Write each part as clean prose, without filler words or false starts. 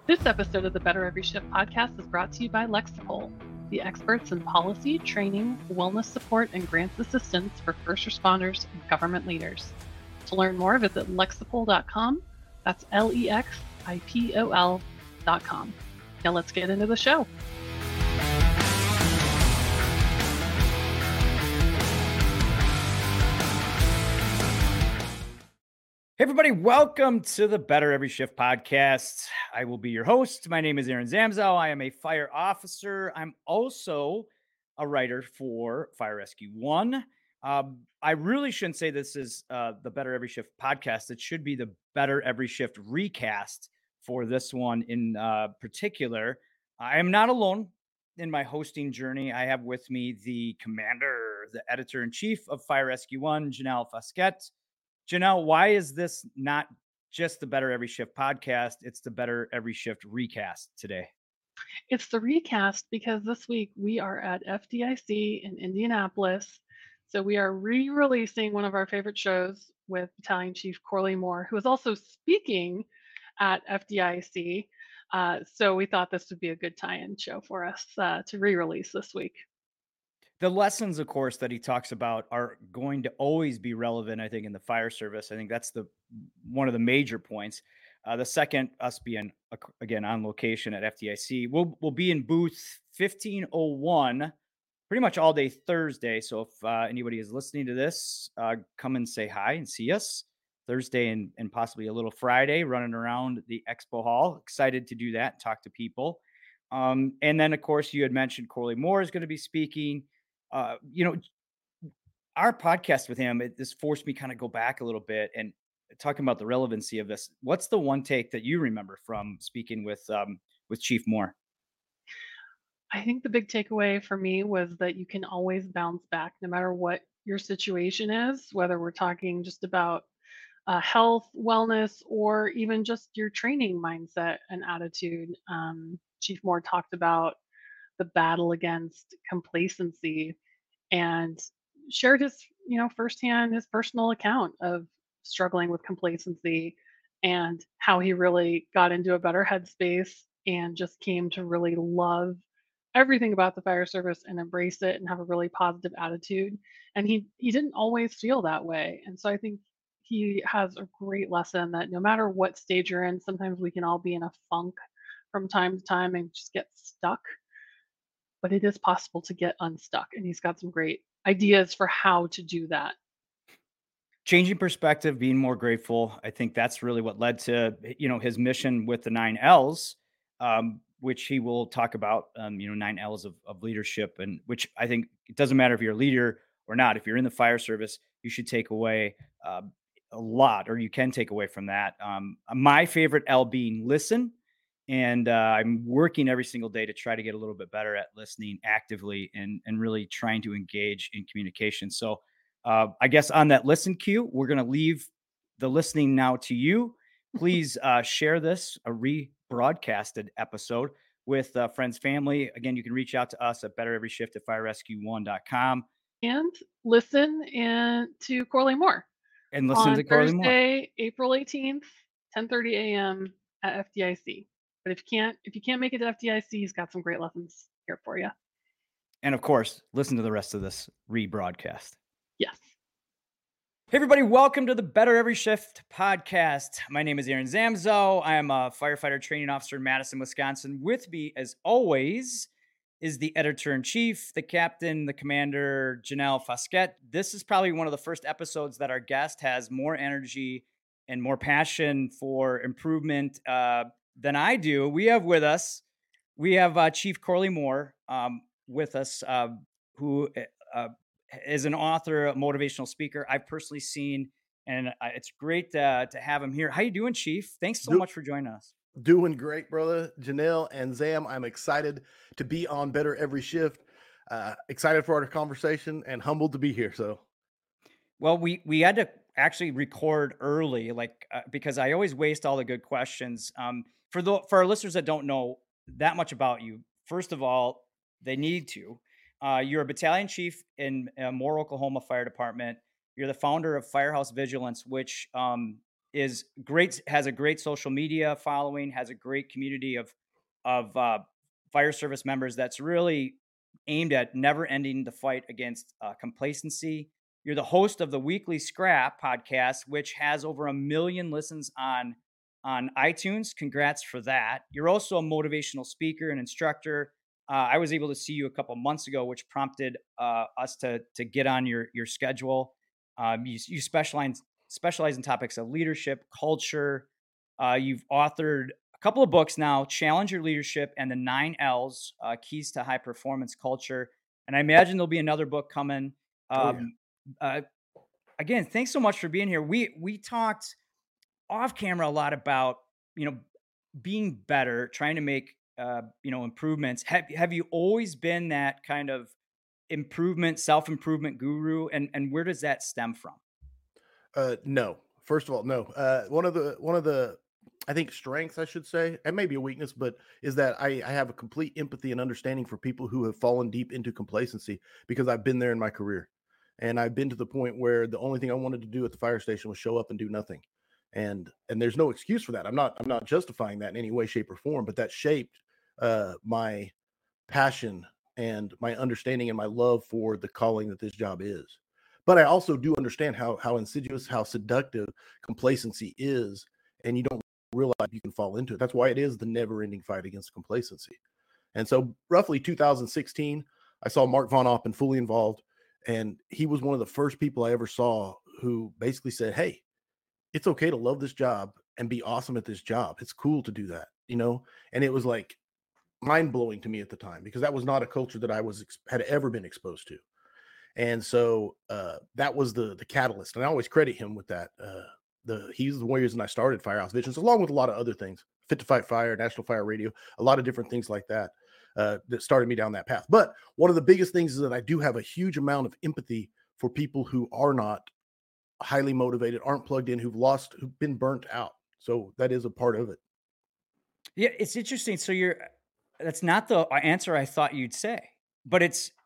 This episode of the Better Every Shift podcast is brought to you by Lexipol, the experts in policy, training, wellness support, and grants assistance for first responders and government leaders. To learn more, visit lexipol.com. That's LEXIPOL.com. Now let's get into the show. Hey everybody, welcome to the Better Every Shift podcast. I will be your host. My name is Aaron Zamzow. I am a fire officer. I'm also a writer for Fire Rescue One. I really shouldn't say this is the Better Every Shift podcast. It should be the Better Every Shift recast for this one in particular. I am not alone in my hosting journey. I have with me the commander, the editor-in-chief of Fire Rescue One, Janelle Fasquette. Janelle, why is this not just the Better Every Shift podcast? It's the Better Every Shift recast today. It's the recast because this week we are at FDIC in Indianapolis. So we are re-releasing one of our favorite shows with Battalion Chief Corley Moore, who is also speaking at FDIC. So we thought this would be a good tie-in show for us to re-release this week. The lessons, of course, that he talks about are going to always be relevant, I think, in the fire service. I think that's one of the major points. The second, us being again on location at FDIC, we'll be in booth 1501 pretty much all day Thursday. So if anybody is listening to this, come and say hi and see us Thursday and possibly a little Friday, running around the expo hall. Excited to do that, talk to people. And then, of course, you had mentioned Corley Moore is going to be speaking. uh, you know, our podcast with him, this forced me kind of go back a little bit and talking about the relevancy of this. What's the one take that you remember from speaking with Chief Moore? I think the big takeaway for me was that you can always bounce back no matter what your situation is, whether we're talking just about health, wellness, or even just your training mindset and attitude. Chief Moore talked about the battle against complacency and shared his, firsthand his personal account of struggling with complacency and how he really got into a better headspace and just came to really love everything about the fire service and embrace it and have a really positive attitude. And he didn't always feel that way. And so I think he has a great lesson that no matter what stage you're in, sometimes we can all be in a funk from time to time and just get stuck, but it is possible to get unstuck. And he's got some great ideas for how to do that. Changing perspective, being more grateful. I think that's really what led to his mission with the 9 L's, which he will talk about. 9 L's of leadership, and which I think it doesn't matter if you're a leader or not. If you're in the fire service, you should take away a lot, or you can take away from that. My favorite L being listen, and I'm working every single day to try to get a little bit better at listening actively and really trying to engage in communication. So I guess on that listen cue, we're going to leave the listening now to you. Please share this, a rebroadcasted episode, with friends, family. Again, you can reach out to us at bettereveryshift@firerescue1.com And listen to Corley Moore and listen on to Corley Moore. Thursday, April 18th, 10:30 a.m. at FDIC. But if you can't make it to FDIC, he's got some great lessons here for you. And of course, listen to the rest of this rebroadcast. Yes. Hey everybody, welcome to the Better Every Shift podcast. My name is Aaron Zamzow. I am a firefighter training officer in Madison, Wisconsin. With me, as always, is the editor-in-chief, the captain, the commander, Janelle Fasquette. This is probably one of the first episodes that our guest has more energy and more passion for improvement than I do. We have Chief Corley Moore with us, who is an author, a motivational speaker I've personally seen, and it's great to have him here. How you doing, Chief? Thanks so much for joining us. Doing great, brother. Janelle and Zam, I'm excited to be on Better Every Shift. Excited for our conversation and humbled to be here. So, well, we had to actually record early, because I always waste all the good questions. For our listeners that don't know that much about you, first of all, they need to. You're a battalion chief in Moore, Oklahoma Fire Department. You're the founder of Firehouse Vigilance, which is great, has a great social media following, has a great community of fire service members that's really aimed at never ending the fight against complacency. You're the host of the Weekly Scrap podcast, which has over 1 million listens on iTunes. Congrats for that. You're also a motivational speaker and instructor. I was able to see you a couple months ago, which prompted us to get on your schedule. You specialize in topics of leadership, culture. You've authored a couple of books now: Challenge Your Leadership and the 9 L's, Keys to High Performance Culture. And I imagine there'll be another book coming. Oh, yeah. Uh, Again, thanks so much for being here. We talked off camera a lot about, being better, trying to make, improvements. Have you always been that kind of improvement, self-improvement guru? And where does that stem from? No. First of all, no. One of the I think strengths, I should say, and maybe a weakness, but is that I have a complete empathy and understanding for people who have fallen deep into complacency, because I've been there in my career. And I've been to the point where the only thing I wanted to do at the fire station was show up and do nothing. And there's no excuse for that. I'm not justifying that in any way, shape, or form, but that shaped my passion and my understanding and my love for the calling that this job is. But I also do understand how insidious, how seductive complacency is, and you don't realize you can fall into it. That's why it is the never-ending fight against complacency. And so, roughly 2016, I saw Mark Von Oppen fully involved, and he was one of the first people I ever saw who basically said, "Hey, it's okay to love this job and be awesome at this job. It's cool to do that," you know. And it was like mind blowing to me at the time, because that was not a culture that had ever been exposed to. And so that was the catalyst, and I always credit him with that. He's the reason I started Firehouse Visions, along with a lot of other things, Fit to Fight Fire, National Fire Radio, a lot of different things like that that started me down that path. But one of the biggest things is that I do have a huge amount of empathy for people who are not highly motivated, aren't plugged in, who've been burnt out. So that is a part of it. Yeah, it's interesting. So that's not the answer I thought you'd say, but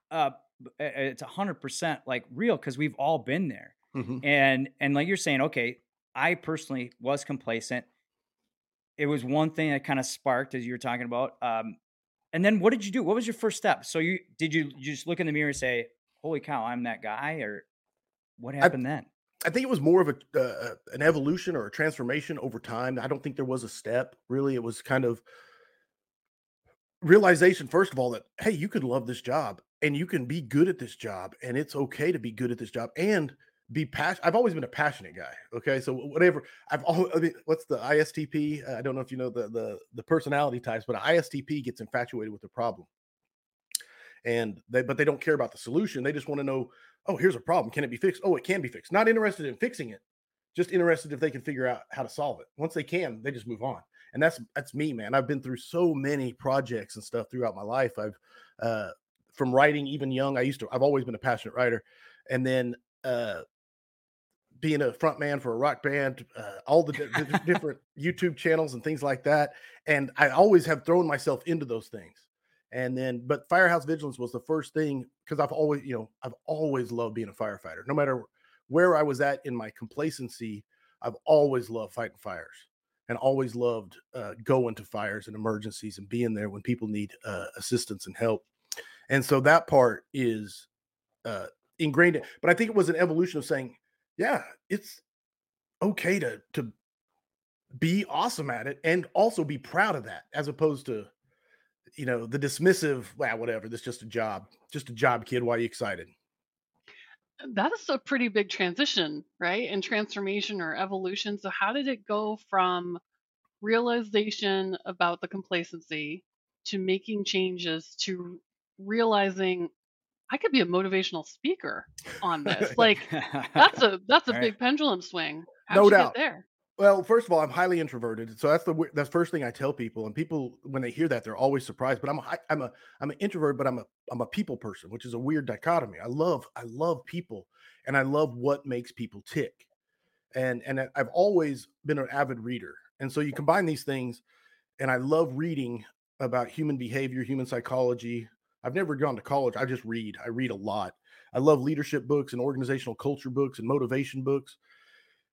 it's 100% like real, because we've all been there. Mhm. And like you're saying, okay, I personally was complacent. It was one thing that kind of sparked, as you were talking about. And then what did you do? What was your first step? So you just look in the mirror and say, "Holy cow, I'm that guy," or what I, happened then? I think it was more of an evolution or a transformation over time. I don't think there was a step really. It was kind of realization, first of all, that hey, you can love this job and you can be good at this job, and it's okay to be good at this job and be passionate. I've always been a passionate guy. Okay, so whatever I mean, what's the ISTP? I don't know if you know the personality types, but ISTP gets infatuated with the problem, and but they don't care about the solution. They just want to know, oh, here's a problem. Can it be fixed? Oh, it can be fixed. Not interested in fixing it, just interested if they can figure out how to solve it. Once they can, they just move on. And that's me, man. I've been through so many projects and stuff throughout my life. I've from writing even young. I've always been a passionate writer, and then being a front man for a rock band, all the different YouTube channels and things like that. And I always have thrown myself into those things. And then, but Firehouse Vigilance was the first thing, because I've always loved being a firefighter. No matter where I was at in my complacency, I've always loved fighting fires, and always loved going to fires and emergencies and being there when people need assistance and help. And so that part is ingrained in, but I think it was an evolution of saying, yeah, it's okay to be awesome at it and also be proud of that, as opposed to, the dismissive, well, whatever, this is just a job, kid. Why are you excited? That is a pretty big transition, right? And transformation or evolution. So how did it go from realization about the complacency to making changes to realizing I could be a motivational speaker on this? Like that's a All right. big pendulum swing. How'd No you get doubt. there? Well, first of all, I'm highly introverted, so that's the first thing I tell people. And people, when they hear that, they're always surprised. But I'm an introvert, but I'm a people person, which is a weird dichotomy. I love people, and I love what makes people tick. And I've always been an avid reader, and so you combine these things, and I love reading about human behavior, human psychology. I've never gone to college. I just read. I read a lot. I love leadership books and organizational culture books and motivation books.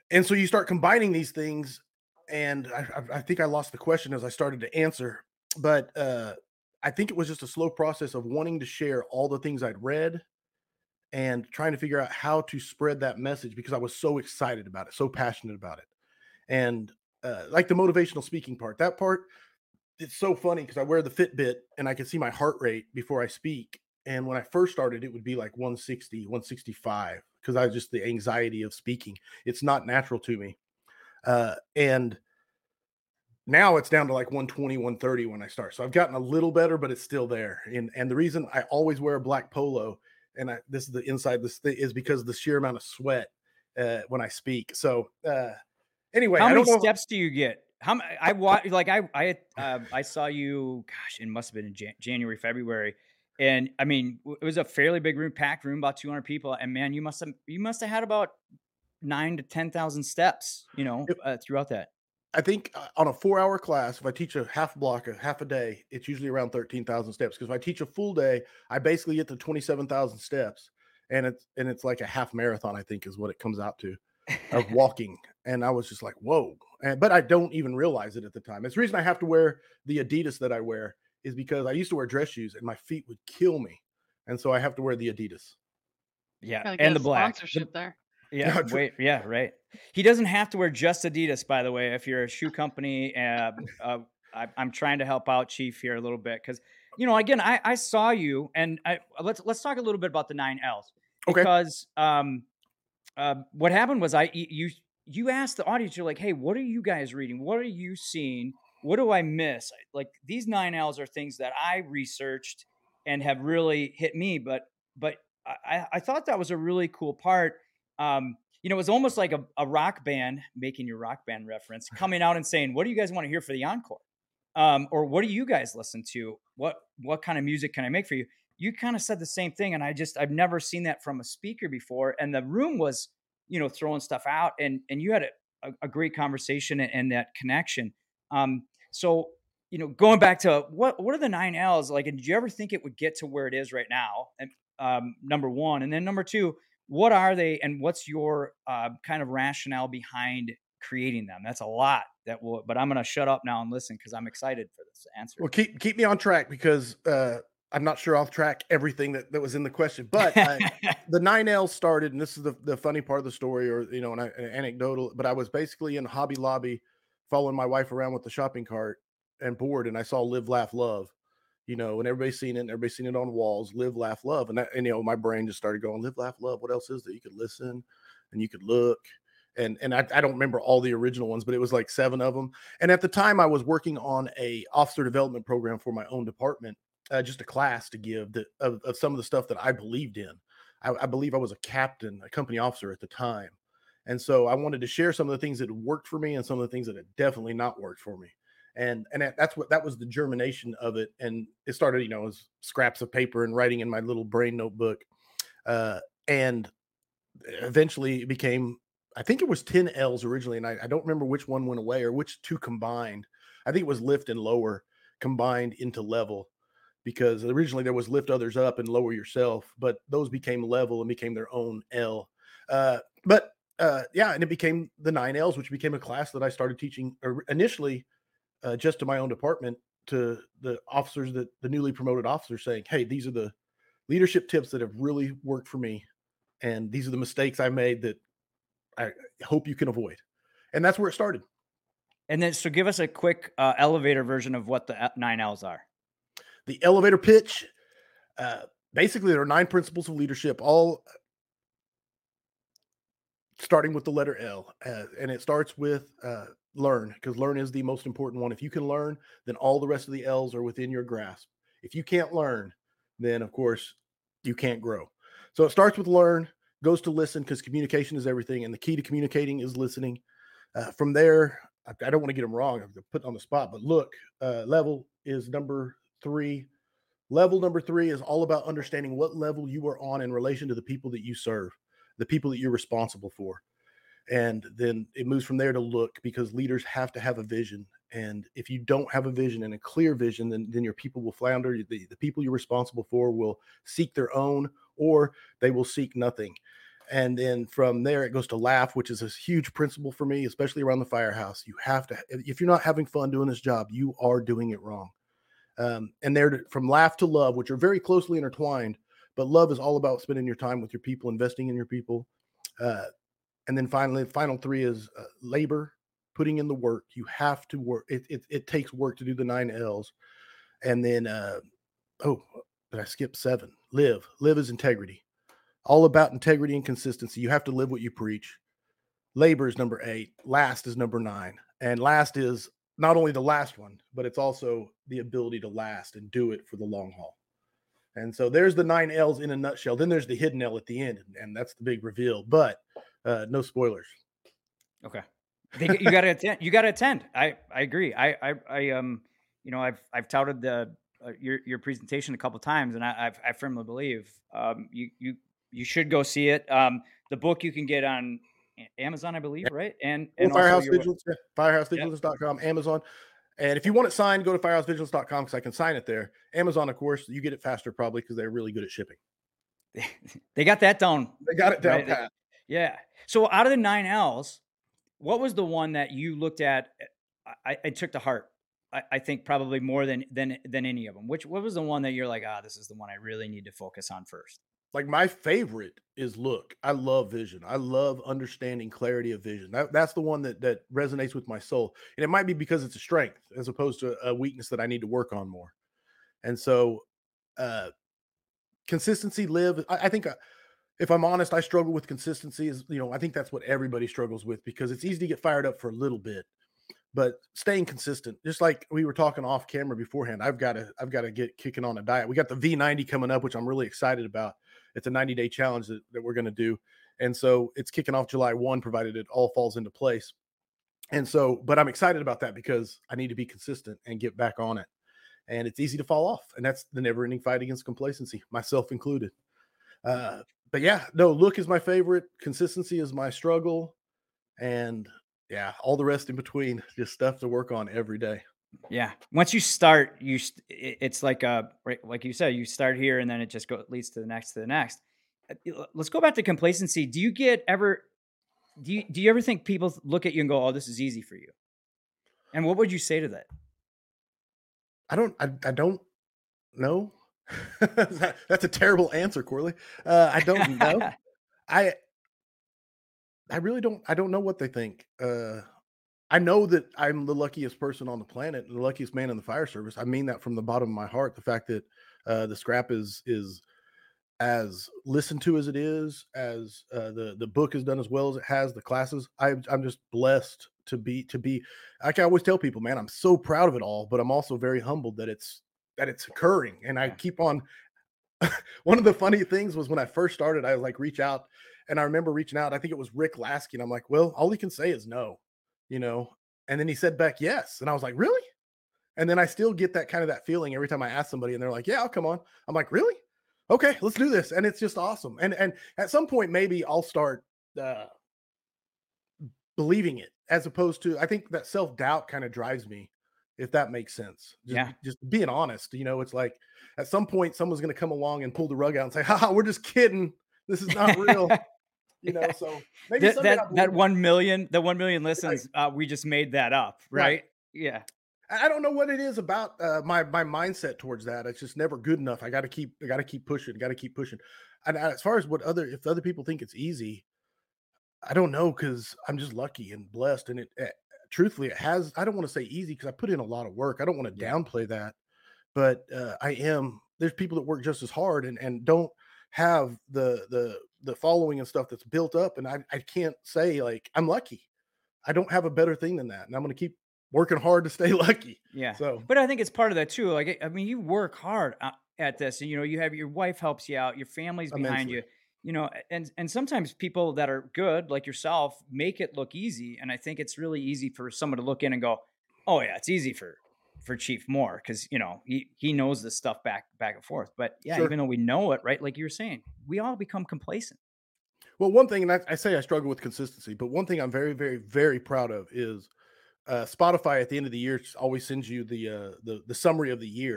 And so you start combining these things, and I think I lost the question as I started to answer, but I think it was just a slow process of wanting to share all the things I'd read and trying to figure out how to spread that message because I was so excited about it, so passionate about it. And like the motivational speaking part, that part, it's so funny because I wear the Fitbit and I can see my heart rate before I speak. And when I first started, it would be like 160, 165 because I just the anxiety of speaking. It's not natural to me. And now it's down to like 120, 130 when I start. So I've gotten a little better, but it's still there. And the reason I always wear a black polo, and this is the inside this thing, is because the sheer amount of sweat when I speak. So anyway, How I many don't know. steps do you get? I watched like I saw you. Gosh, it must have been in January, February, and I mean it was a fairly big room, packed room, about 200 people, and man, you must have had about 9 to 10,000 steps, throughout that. I think on a 4 hour class, if I teach a half block, a half a day, it's usually around 13,000 steps. Because if I teach a full day, I basically get to 27,000 steps, and it's like a half marathon. I think is what it comes out to of walking. And I was just like, whoa! But I don't even realize it at the time. It's the reason I have to wear the Adidas that I wear is because I used to wear dress shoes and my feet would kill me, and so I have to wear the Adidas. Yeah, Gotta and get a the black. sponsorship there. Yeah, wait, yeah, right. He doesn't have to wear just Adidas, by the way. If you're a shoe company, I'm trying to help out Chief here a little bit because, again, I saw you, and let's talk a little bit about the 9 Ls Okay. because what happened was you asked the audience, you're like, hey, what are you guys reading? What are you seeing? What do I miss? Like these 9 Ls are things that I researched and have really hit me, but I thought that was a really cool part. It was almost like a rock band, making your rock band reference, coming out and saying, what do you guys want to hear for the encore? Or what do you guys listen to? What kind of music can I make for you? You kind of said the same thing, and I've never seen that from a speaker before. And the room was, throwing stuff out, and you had a great conversation and that connection. So going back to what are the 9 Ls like? And did you ever think it would get to where it is right now? And number one, and then number two, what are they, and what's your kind of rationale behind creating them? That's a lot but I'm going to shut up now and listen because I'm excited for this answer. Well, keep me on track because I'm not sure I'll track everything that was in the question. But the 9L started, and this is the funny part of the story, or an anecdotal. But I was basically in Hobby Lobby, following my wife around with the shopping cart and bored, and I saw Live, Laugh, Love. And everybody's seen it, and everybody's seen it on walls. Live, laugh, love, and my brain just started going, live, laugh, love. What else is there? You could listen, and you could look, and I don't remember all the original ones, but it was like 7 of them. And at the time, I was working on a officer development program for my own department, just a class to give of some of the stuff that I believed in. I believe I was a captain, a company officer at the time, and so I wanted to share some of the things that had worked for me and some of the things that had definitely not worked for me. And that was the germination of it. And it started, as scraps of paper and writing in my little brain notebook, and eventually it became, I think it was 10 L's originally, and I don't remember which one went away or which two combined. I think it was lift and lower combined into level, because originally there was lift others up and lower yourself, but those became level and became their own L. And it became the 9 L's, which became a class that I started teaching initially just to my own department, to the officers, that the newly promoted officers, saying, hey, these are the leadership tips that have really worked for me. And these are the mistakes I made that I hope you can avoid. And that's where it started. And then, so give us a quick elevator version of what the 9 L's are. The elevator pitch, basically, there are 9 principles of leadership, all starting with the letter L. And it starts with learn, because learn is the most important one. If you can learn, then all the rest of the L's are within your grasp. If you can't learn, then of course you can't grow. So it starts with learn, goes to listen, because communication is everything. And the key to communicating is listening. From there, I don't want to get them wrong. I'm put on the spot, but look, level is number 3. Level number 3 is all about understanding what level you are on in relation to the people that you serve, the people that you're responsible for. And then it moves from there to look, because leaders have to have a vision. And if you don't have a vision and a clear vision, then your people will flounder. The people you're responsible for will seek their own, or they will seek nothing. And then from there, it goes to laugh, which is a huge principle for me, especially around the firehouse. You have to, if you're not having fun doing this job, you are doing it wrong. And there from laugh to love, which are very closely intertwined, but love is all about spending your time with your people, investing in your people. And then finally, the final three is labor, putting in the work. You have to work. It takes work to do the 9 L's. And then, did I skip 7? Live. Live is integrity. All about integrity and consistency. You have to live what you preach. Labor is number 8. Last is number 9. And last is not only the last one, but it's also the ability to last and do it for the long haul. And so there's the 9 L's in a nutshell. Then there's the hidden L at the end, and that's the big reveal. But no spoilers. Okay. You got to attend. You got to attend. I agree. I've touted your presentation a couple of times, and I firmly believe you should go see it. The book you can get on Amazon, I believe, right? And Firehouse Vigilance, firehousevigilance.com, Amazon. And if you want it signed, go to firehousevigilance.com because I can sign it there. Amazon, of course, you get it faster probably because they're really good at shipping. They got that down. They got it down right? pat. Yeah. So out of the 9 L's, what was the one that you looked at? I took to heart. I think probably more than any of them. What was the one that you're like, this is the one I really need to focus on first? Like my favorite is look. I love vision. I love understanding clarity of vision. That's the one that resonates with my soul. And it might be because it's a strength as opposed to a weakness that I need to work on more. And so consistency, live. I think if I'm honest, I struggle with consistency. I think that's what everybody struggles with because it's easy to get fired up for a little bit, but staying consistent, just like we were talking off camera beforehand, I've got to get kicking on a diet. We got the V90 coming up, which I'm really excited about. It's a 90-day challenge that we're going to do. And so it's kicking off July 1, provided it all falls into place. And so, but I'm excited about that because I need to be consistent and get back on it. And it's easy to fall off. And that's the never ending fight against complacency, myself included. But yeah, no, look is my favorite. Consistency is my struggle. And yeah, all the rest in between, just stuff to work on every day. Yeah. Once you start, it's like like you said, you start here and then it just leads to the next, Let's go back to complacency. Do you ever think people look at you and go, "Oh, this is easy for you"? And what would you say to that? I don't know. That's a terrible answer, Corley. I don't know. I really don't. I don't know what they think. I know that I'm the luckiest person on the planet and the luckiest man in the fire service. I mean that from the bottom of my heart. The fact that the scrap is as listened to as it is, as the book is done as well as it has, the classes. I'm just blessed to be. Like I always tell people, man, I'm so proud of it all, but I'm also very humbled that it's occurring. And I keep on. One of the funny things was when I first started, I was like, reach out. And I remember reaching out. I think it was Rick Lasky. And I'm like, well, all he can say is no. And then he said back, yes. And I was like, really? And then I still get that feeling every time I ask somebody and they're like, yeah, I'll come on. I'm like, really? Okay, let's do this. And it's just awesome. And at some point, maybe I'll start believing it as opposed to, I think that self-doubt kind of drives me, if that makes sense. Just being honest, it's like at some point someone's going to come along and pull the rug out and say, haha, we're just kidding. This is not real. So maybe that 1 million listens, we just made that up, right? Yeah. I don't know what it is about my mindset towards that. It's just never good enough. I got to keep pushing. And as far as if other people think it's easy, I don't know because I'm just lucky and blessed. And truthfully, it has. I don't want to say easy because I put in a lot of work. I don't want to downplay that, but I am. There's people that work just as hard and don't have the following and stuff that's built up. And I can't say like I'm lucky. I don't have a better thing than that. And I'm going to keep working hard to stay lucky. Yeah. So, but I think it's part of that too. Like, I mean, you work hard at this and, you have your wife helps you out, your family's behind you, and sometimes people that are good, like yourself, make it look easy. And I think it's really easy for someone to look in and go, oh yeah, it's easy for Chief Moore. Cause he knows this stuff back and forth, but yeah, sure. Even though we know it, right? Like you were saying, we all become complacent. Well, one thing, and I say I struggle with consistency, but one thing I'm very, very, very proud of is Spotify at the end of the year always sends you the summary of the year.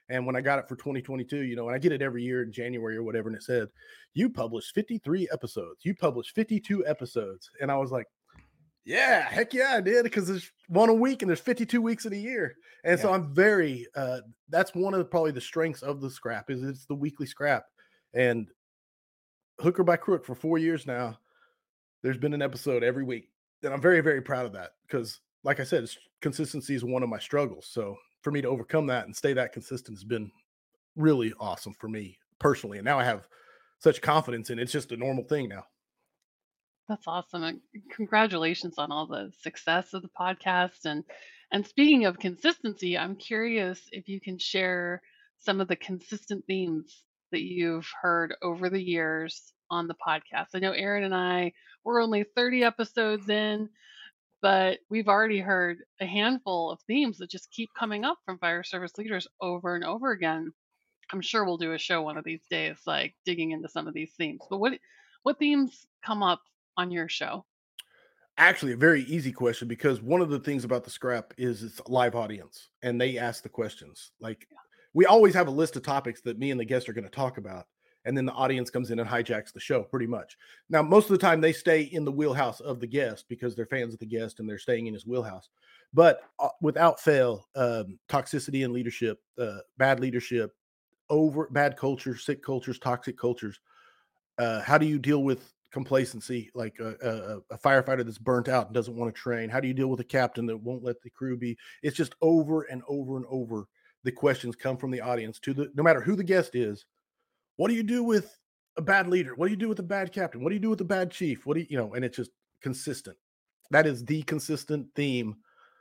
And when I got it for 2022, and I get it every year in January or whatever, and it said, you published 53 episodes, you published 52 episodes. And I was like, yeah, heck yeah, I did, because there's one a week and there's 52 weeks in a year. And so Yeah. I'm very, that's one of probably the strengths of the scrap is it's the weekly scrap. And hooker by crook for 4 years now, there's been an episode every week. And I'm very, very proud of that because, like I said, consistency is one of my struggles. So for me to overcome that and stay that consistent has been really awesome for me personally. And now I have such confidence in it. It's just a normal thing now. That's awesome. And congratulations on all the success of the podcast. And speaking of consistency, I'm curious if you can share some of the consistent themes that you've heard over the years on the podcast. I know Aaron and I, we're only 30 episodes in, but we've already heard a handful of themes that just keep coming up from fire service leaders over and over again. I'm sure we'll do a show one of these days, like digging into some of these themes. But what themes come up on your show? Actually, a very easy question, because one of the things about the scrap is it's a live audience and they ask the questions. Like, we always have a list of topics that me and the guest are going to talk about. And then the audience comes in and hijacks the show pretty much. Now, most of the time they stay in the wheelhouse of the guest because they're fans of the guest and they're staying in his wheelhouse. But without fail, toxicity and leadership, bad leadership, over bad culture, sick cultures, toxic cultures. How do you deal with complacency, like a firefighter that's burnt out and doesn't want to train? How do you deal with a captain that won't let the crew be? It's just over and over and over. The questions come from the audience no matter who the guest is. What do you do with a bad leader? What do you do with a bad captain? What do you do with a bad chief? What do and it's just consistent. That is the consistent theme.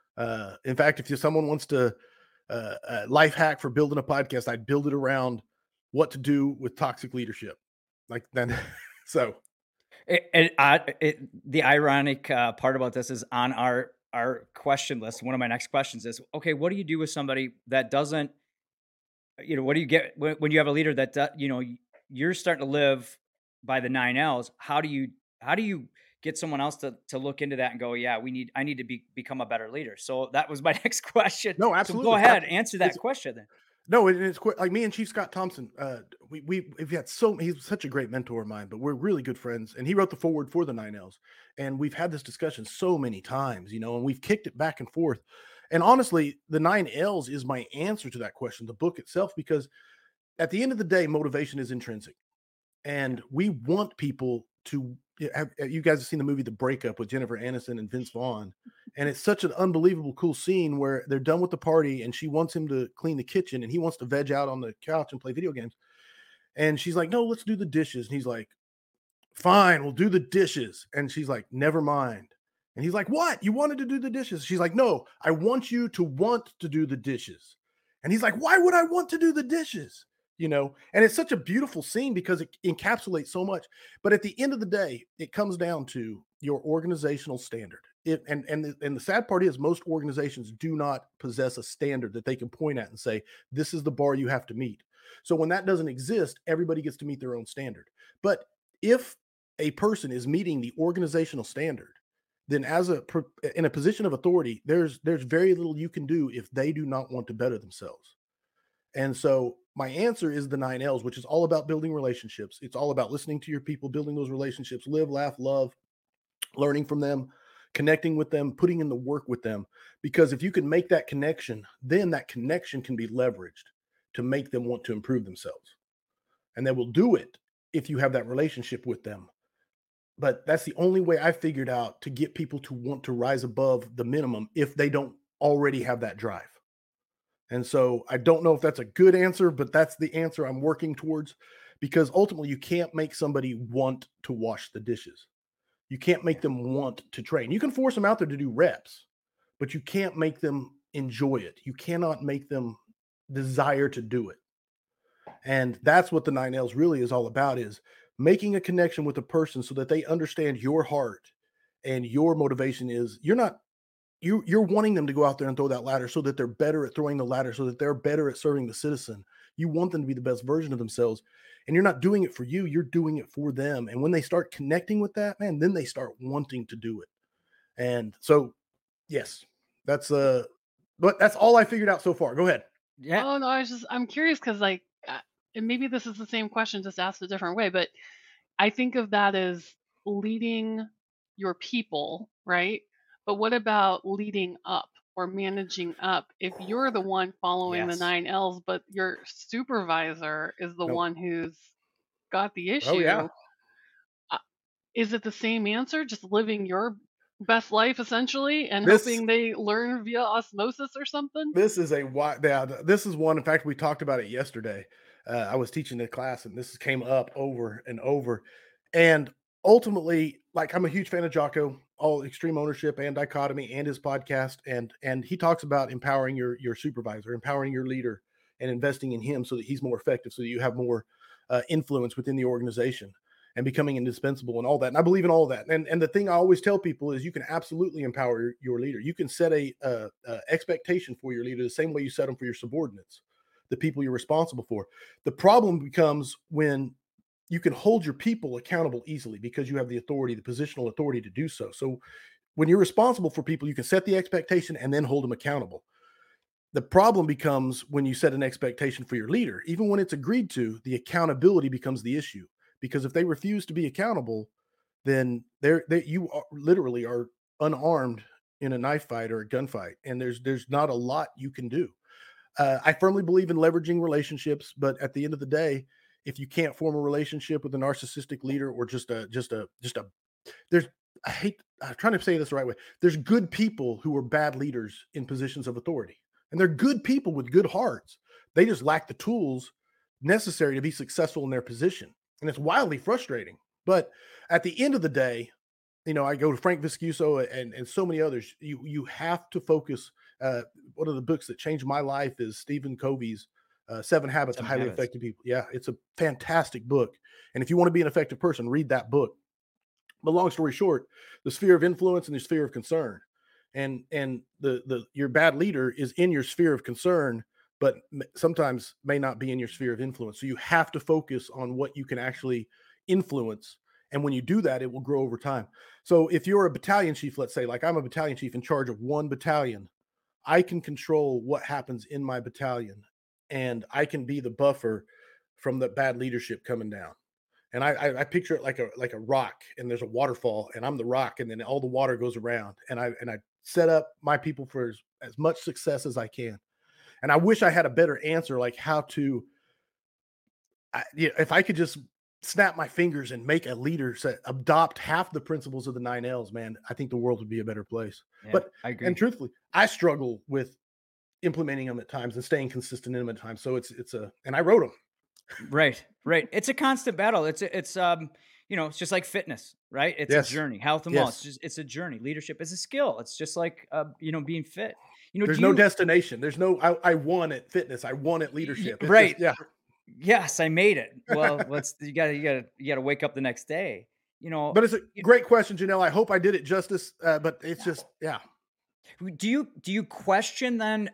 In fact, if someone wants to a life hack for building a podcast, I'd build it around what to do with toxic leadership. Like then, so The ironic part about this is on our question list. One of my next questions is, okay, what do you do with somebody that doesn't, what do you get when you have a leader that, you're starting to live by the 9 L's? How do you get someone else to look into that and go, yeah, I need to become a better leader? So that was my next question. No, So absolutely. go ahead, answer that question then. No, it's like me and Chief Scott Thompson. We've had he's such a great mentor of mine, but we're really good friends. And he wrote the foreword for the 9 L's. And we've had this discussion so many times, and we've kicked it back and forth. And honestly, the 9 L's is my answer to that question, the book itself, because at the end of the day, motivation is intrinsic. And we want people to you guys have seen the movie The Breakup with Jennifer Aniston and Vince Vaughn. And it's such an unbelievable cool scene where they're done with the party and she wants him to clean the kitchen and he wants to veg out on the couch and play video games. And she's like, no, let's do the dishes. And he's like, fine, we'll do the dishes. And she's like, never mind. And he's like, what? You wanted to do the dishes? She's like, no, I want you to want to do the dishes. And he's like, why would I want to do the dishes? And it's such a beautiful scene because it encapsulates so much. But at the end of the day, it comes down to your organizational standard. And the sad part is most organizations do not possess a standard that they can point at and say, this is the bar you have to meet. So when that doesn't exist, everybody gets to meet their own standard. But if a person is meeting the organizational standard, then in a position of authority, there's very little you can do if they do not want to better themselves. And so my answer is the 9 L's, which is all about building relationships. It's all about listening to your people, building those relationships, live, laugh, love, learning from them, connecting with them, putting in the work with them. Because if you can make that connection, then that connection can be leveraged to make them want to improve themselves. And they will do it if you have that relationship with them. But that's the only way I figured out to get people to want to rise above the minimum if they don't already have that drive. And so I don't know if that's a good answer, but that's the answer I'm working towards, because ultimately you can't make somebody want to wash the dishes. You can't make them want to train. You can force them out there to do reps, but you can't make them enjoy it. You cannot make them desire to do it. And that's what the 9 L's really is all about, is making a connection with a person so that they understand your heart and your motivation is you're wanting them to go out there and throw that ladder so that they're better at throwing the ladder, so that they're better at serving the citizen. You want them to be the best version of themselves, and you're not doing it for you. You're doing it for them. And when they start connecting with that, man, then they start wanting to do it. And so, yes, but that's all I figured out so far. Go ahead. Yeah. Oh no, I'm curious because and maybe this is the same question, just asked a different way, but I think of that as leading your people, right? But what about leading up or managing up? If you're the one following the Yes. 9 L's, but your supervisor is the No. one who's got the Oh yeah. issue, uh, is it the same answer? Just living your best life essentially and This hoping they learn via osmosis or something? This is a wide. Yeah, this is one. In fact, we talked about it yesterday. I was teaching the class, and this came up over and over. And ultimately, like I'm a huge fan of Jocko, all extreme ownership and dichotomy, and his podcast. And he talks about empowering your supervisor, empowering your leader, and investing in him so that he's more effective, so that you have more influence within the organization and becoming indispensable and all that. And I believe in all that. And the thing I always tell people is you can absolutely empower your leader. You can set a expectation for your leader the same way you set them for your subordinates, the people you're responsible for. The problem becomes when you can hold your people accountable easily because you have the authority, the positional authority to do so. So when you're responsible for people, you can set the expectation and then hold them accountable. The problem becomes when you set an expectation for your leader, even when it's agreed to, the accountability becomes the issue. Because if they refuse to be accountable, then you literally are unarmed in a knife fight or a gunfight, and there's not a lot you can do. I firmly believe in leveraging relationships, but at the end of the day, if you can't form a relationship with a narcissistic leader or just a there's I'm trying to say this the right way. There's good people who are bad leaders in positions of authority, and they're good people with good hearts. They just lack the tools necessary to be successful in their position, and it's wildly frustrating. But at the end of the day, I go to Frank Viscuso and so many others. You have to focus. One of the books that changed my life is Stephen Covey's Seven Habits of Seven Highly habits. Effective People. Yeah, it's a fantastic book, and if you want to be an effective person, read that book. But long story short, the sphere of influence and the sphere of concern, and the your bad leader is in your sphere of concern, but sometimes may not be in your sphere of influence. So you have to focus on what you can actually influence. And when you do that, it will grow over time. So if you're a battalion chief, let's say, like I'm a battalion chief in charge of one battalion, I can control what happens in my battalion, and I can be the buffer from the bad leadership coming down. And I picture it like a rock, and there's a waterfall, and I'm the rock, and then all the water goes around, and I set up my people for as much success as I can. And I wish I had a better answer, like how to, if I could just snap my fingers and make a leader adopt half the principles of the 9 L's, man, I think the world would be a better place. Yeah, But I and agree. truthfully, I struggle with implementing them at times and staying consistent in them at times. So and I wrote them. Right, right. It's a constant battle. It's just like fitness, right? It's a Yes, journey. Health and wellness, yes. it's a journey. Leadership is a skill. It's just like being fit. There's Do no you destination. There's no I won at fitness. I won at leadership. It's just right. yeah. Yes, I made it. Well, you gotta wake up the next day. But it's a Y- great question, Janelle. I hope I did it justice. But it's just yeah. do you question then?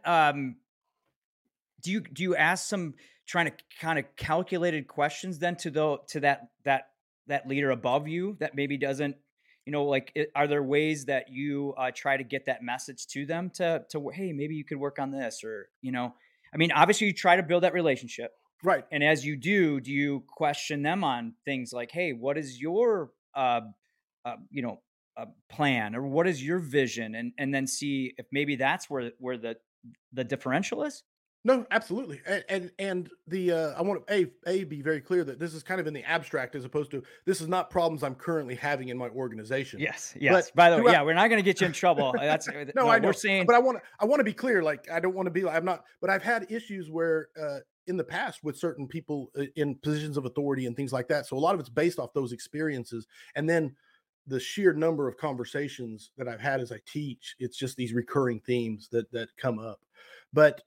Do you ask some trying to kind of calculated questions then to that leader above you that maybe doesn't, are there ways that you try to get that message to them hey, maybe you could work on this, or I mean, obviously you try to build that relationship, Right. and as you do you question them on things like, hey, what is your uh, you know plan, or what is your vision, and then see if maybe that's where the differential is. No, absolutely. And the I want to be very clear that this is kind of in the abstract as opposed to this is not problems I'm currently having in my organization. Yes, But yes. By the way, throughout yeah, we're not gonna get you in trouble. That's no, no, I we're know, saying but I want to be clear. Like I don't want to be like I'm not, but I've had issues where in the past with certain people in positions of authority and things like that. So a lot of it's based off those experiences, and then the sheer number of conversations that I've had as I teach. It's just these recurring themes that come up. But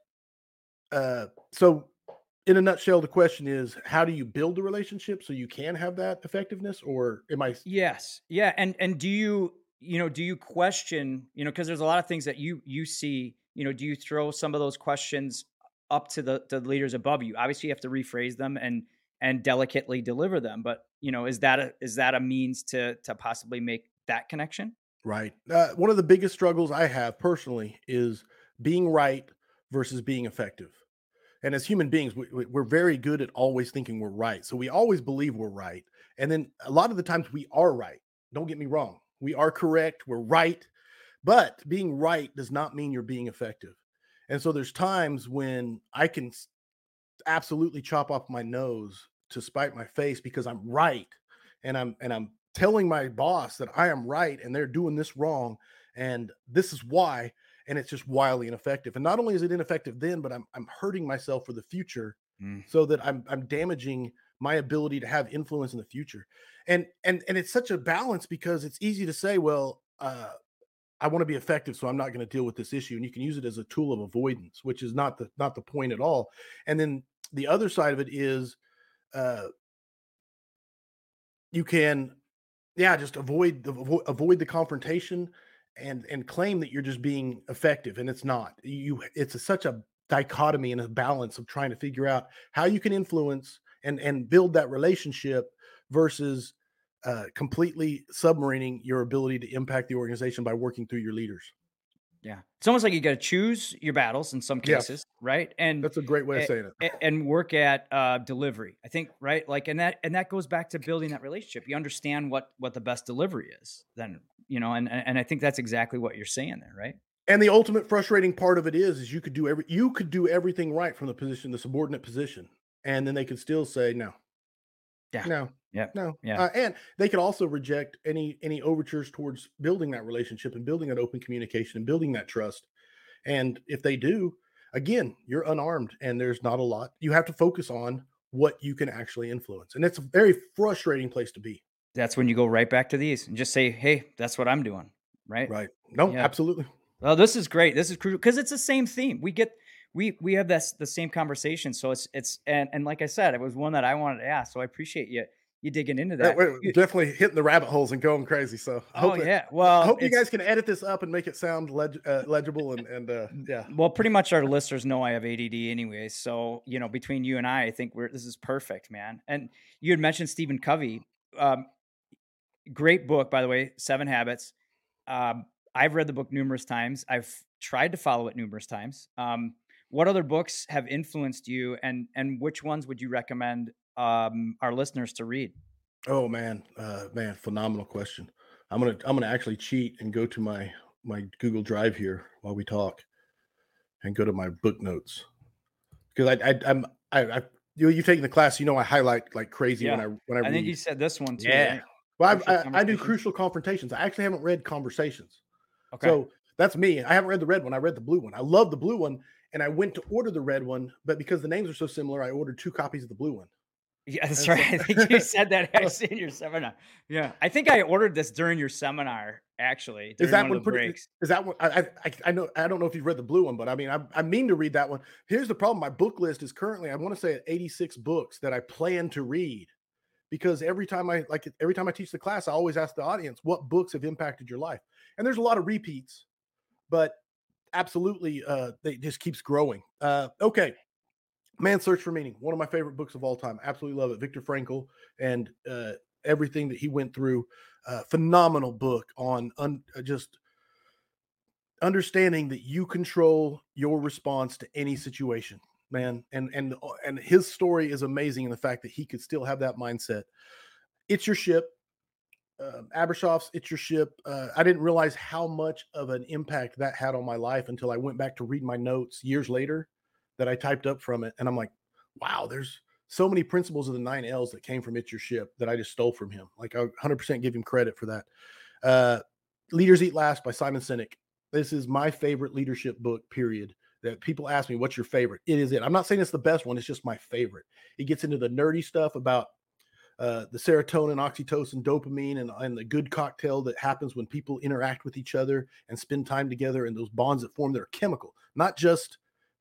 so in a nutshell, the question is, how do you build a relationship so you can have that effectiveness, or am I yes. Yeah, and do you question, because there's a lot of things that you see, do you throw some of those questions up to the leaders above you? Obviously, you have to rephrase them and delicately deliver them, but, is that a means to possibly make that connection? right? One of the biggest struggles I have personally is being right versus being effective. And as human beings, we're very good at always thinking we're right. So we always believe we're right. And then a lot of the times we are right. Don't get me wrong. We are correct. We're right. But being right does not mean you're being effective. And so there's times when I can absolutely chop off my nose to spite my face because I'm right. And I'm telling my boss that I am right and they're doing this wrong. And this is why. And it's just wildly ineffective. And not only is it ineffective then, but I'm hurting myself for the future Mm. so that I'm damaging my ability to have influence in the future. And it's such a balance because it's easy to say, well, I want to be effective, so I'm not going to deal with this issue. And you can use it as a tool of avoidance, which is not the point at all. And then the other side of it is uh, you can, yeah, just avoid the confrontation and claim that you're just being effective, and it's not. Such a dichotomy and a balance of trying to figure out how you can influence and build that relationship versus completely submarining your ability to impact the organization by working through your leaders. Yeah. It's almost like you got to choose your battles in some Yes, cases, right? And that's a great way of saying it. and work at delivery. I think, right? Like, and that goes back to building that relationship. You understand what the best delivery is, then, and I think that's exactly what you're saying there, right? And the ultimate frustrating part of it is you could do everything right from the subordinate position, and then they could still say no. Yeah. No, Yeah. no. Yeah. And they could also reject any overtures towards building that relationship and building that open communication and building that trust. And if they do, again, you're unarmed and there's not a lot. You have to focus on what you can actually influence. And it's a very frustrating place to be. That's when you go right back to these and just say, hey, that's what I'm doing. Right. Right. No, Yeah. absolutely. Well, this is great. This is crucial because it's the same theme. We have the same conversation. So and like I said, it was one that I wanted to ask. So I appreciate you digging into that. We're definitely hitting the rabbit holes and going crazy. So I hope you guys can edit this up and make it sound legible and yeah. Well, pretty much our listeners know I have ADD anyway. So, between you and I think this is perfect, man. And you had mentioned Stephen Covey. Great book, by the way, 7 Habits. I've read the book numerous times. I've tried to follow it numerous times. What other books have influenced you, and which ones would you recommend our listeners to read? Oh man, phenomenal question. I'm gonna actually cheat and go to my Google Drive here while we talk, and go to my book notes because you've taken the class. I highlight like crazy when I read. I think you said this one too. Yeah. Right? Well, I do Crucial Confrontations. I actually haven't read Conversations. Okay. So that's me. I haven't read the red one. I read the blue one. I love the blue one, and I went to order the red one, but because the names are so similar, I ordered 2 copies of the blue one. Yeah, that's right. I think you said that actually in your seminar. Yeah, I think I ordered this during your seminar. Actually, Is that one one of the pretty? breaks. Is that one? I know. I don't know if you've read the blue one, but I mean, I mean to read that one. Here's the problem: my book list is currently, I want to say, at 86 books that I plan to read. Because every time I teach the class, I always ask the audience, what books have impacted your life? And there's a lot of repeats, but absolutely, it just keeps growing. Okay. Man's Search for Meaning, one of my favorite books of all time. Absolutely love it. Viktor Frankl and everything that he went through. Phenomenal book on just understanding that you control your response to any situation, man. And his story is amazing in the fact that he could still have that mindset. It's Your Ship. Abershoff's It's Your Ship. I didn't realize how much of an impact that had on my life until I went back to read my notes years later that I typed up from it. And I'm like, wow, there's so many principles of the 9 L's that came from It's Your Ship that I just stole from him. Like, I 100% give him credit for that. Leaders Eat Last by Simon Sinek. This is my favorite leadership book, period. That people ask me, what's your favorite? It is it. I'm not saying it's the best one. It's just my favorite. It gets into the nerdy stuff about the serotonin, oxytocin, dopamine, and the good cocktail that happens when people interact with each other and spend time together, and those bonds that form that are chemical, not just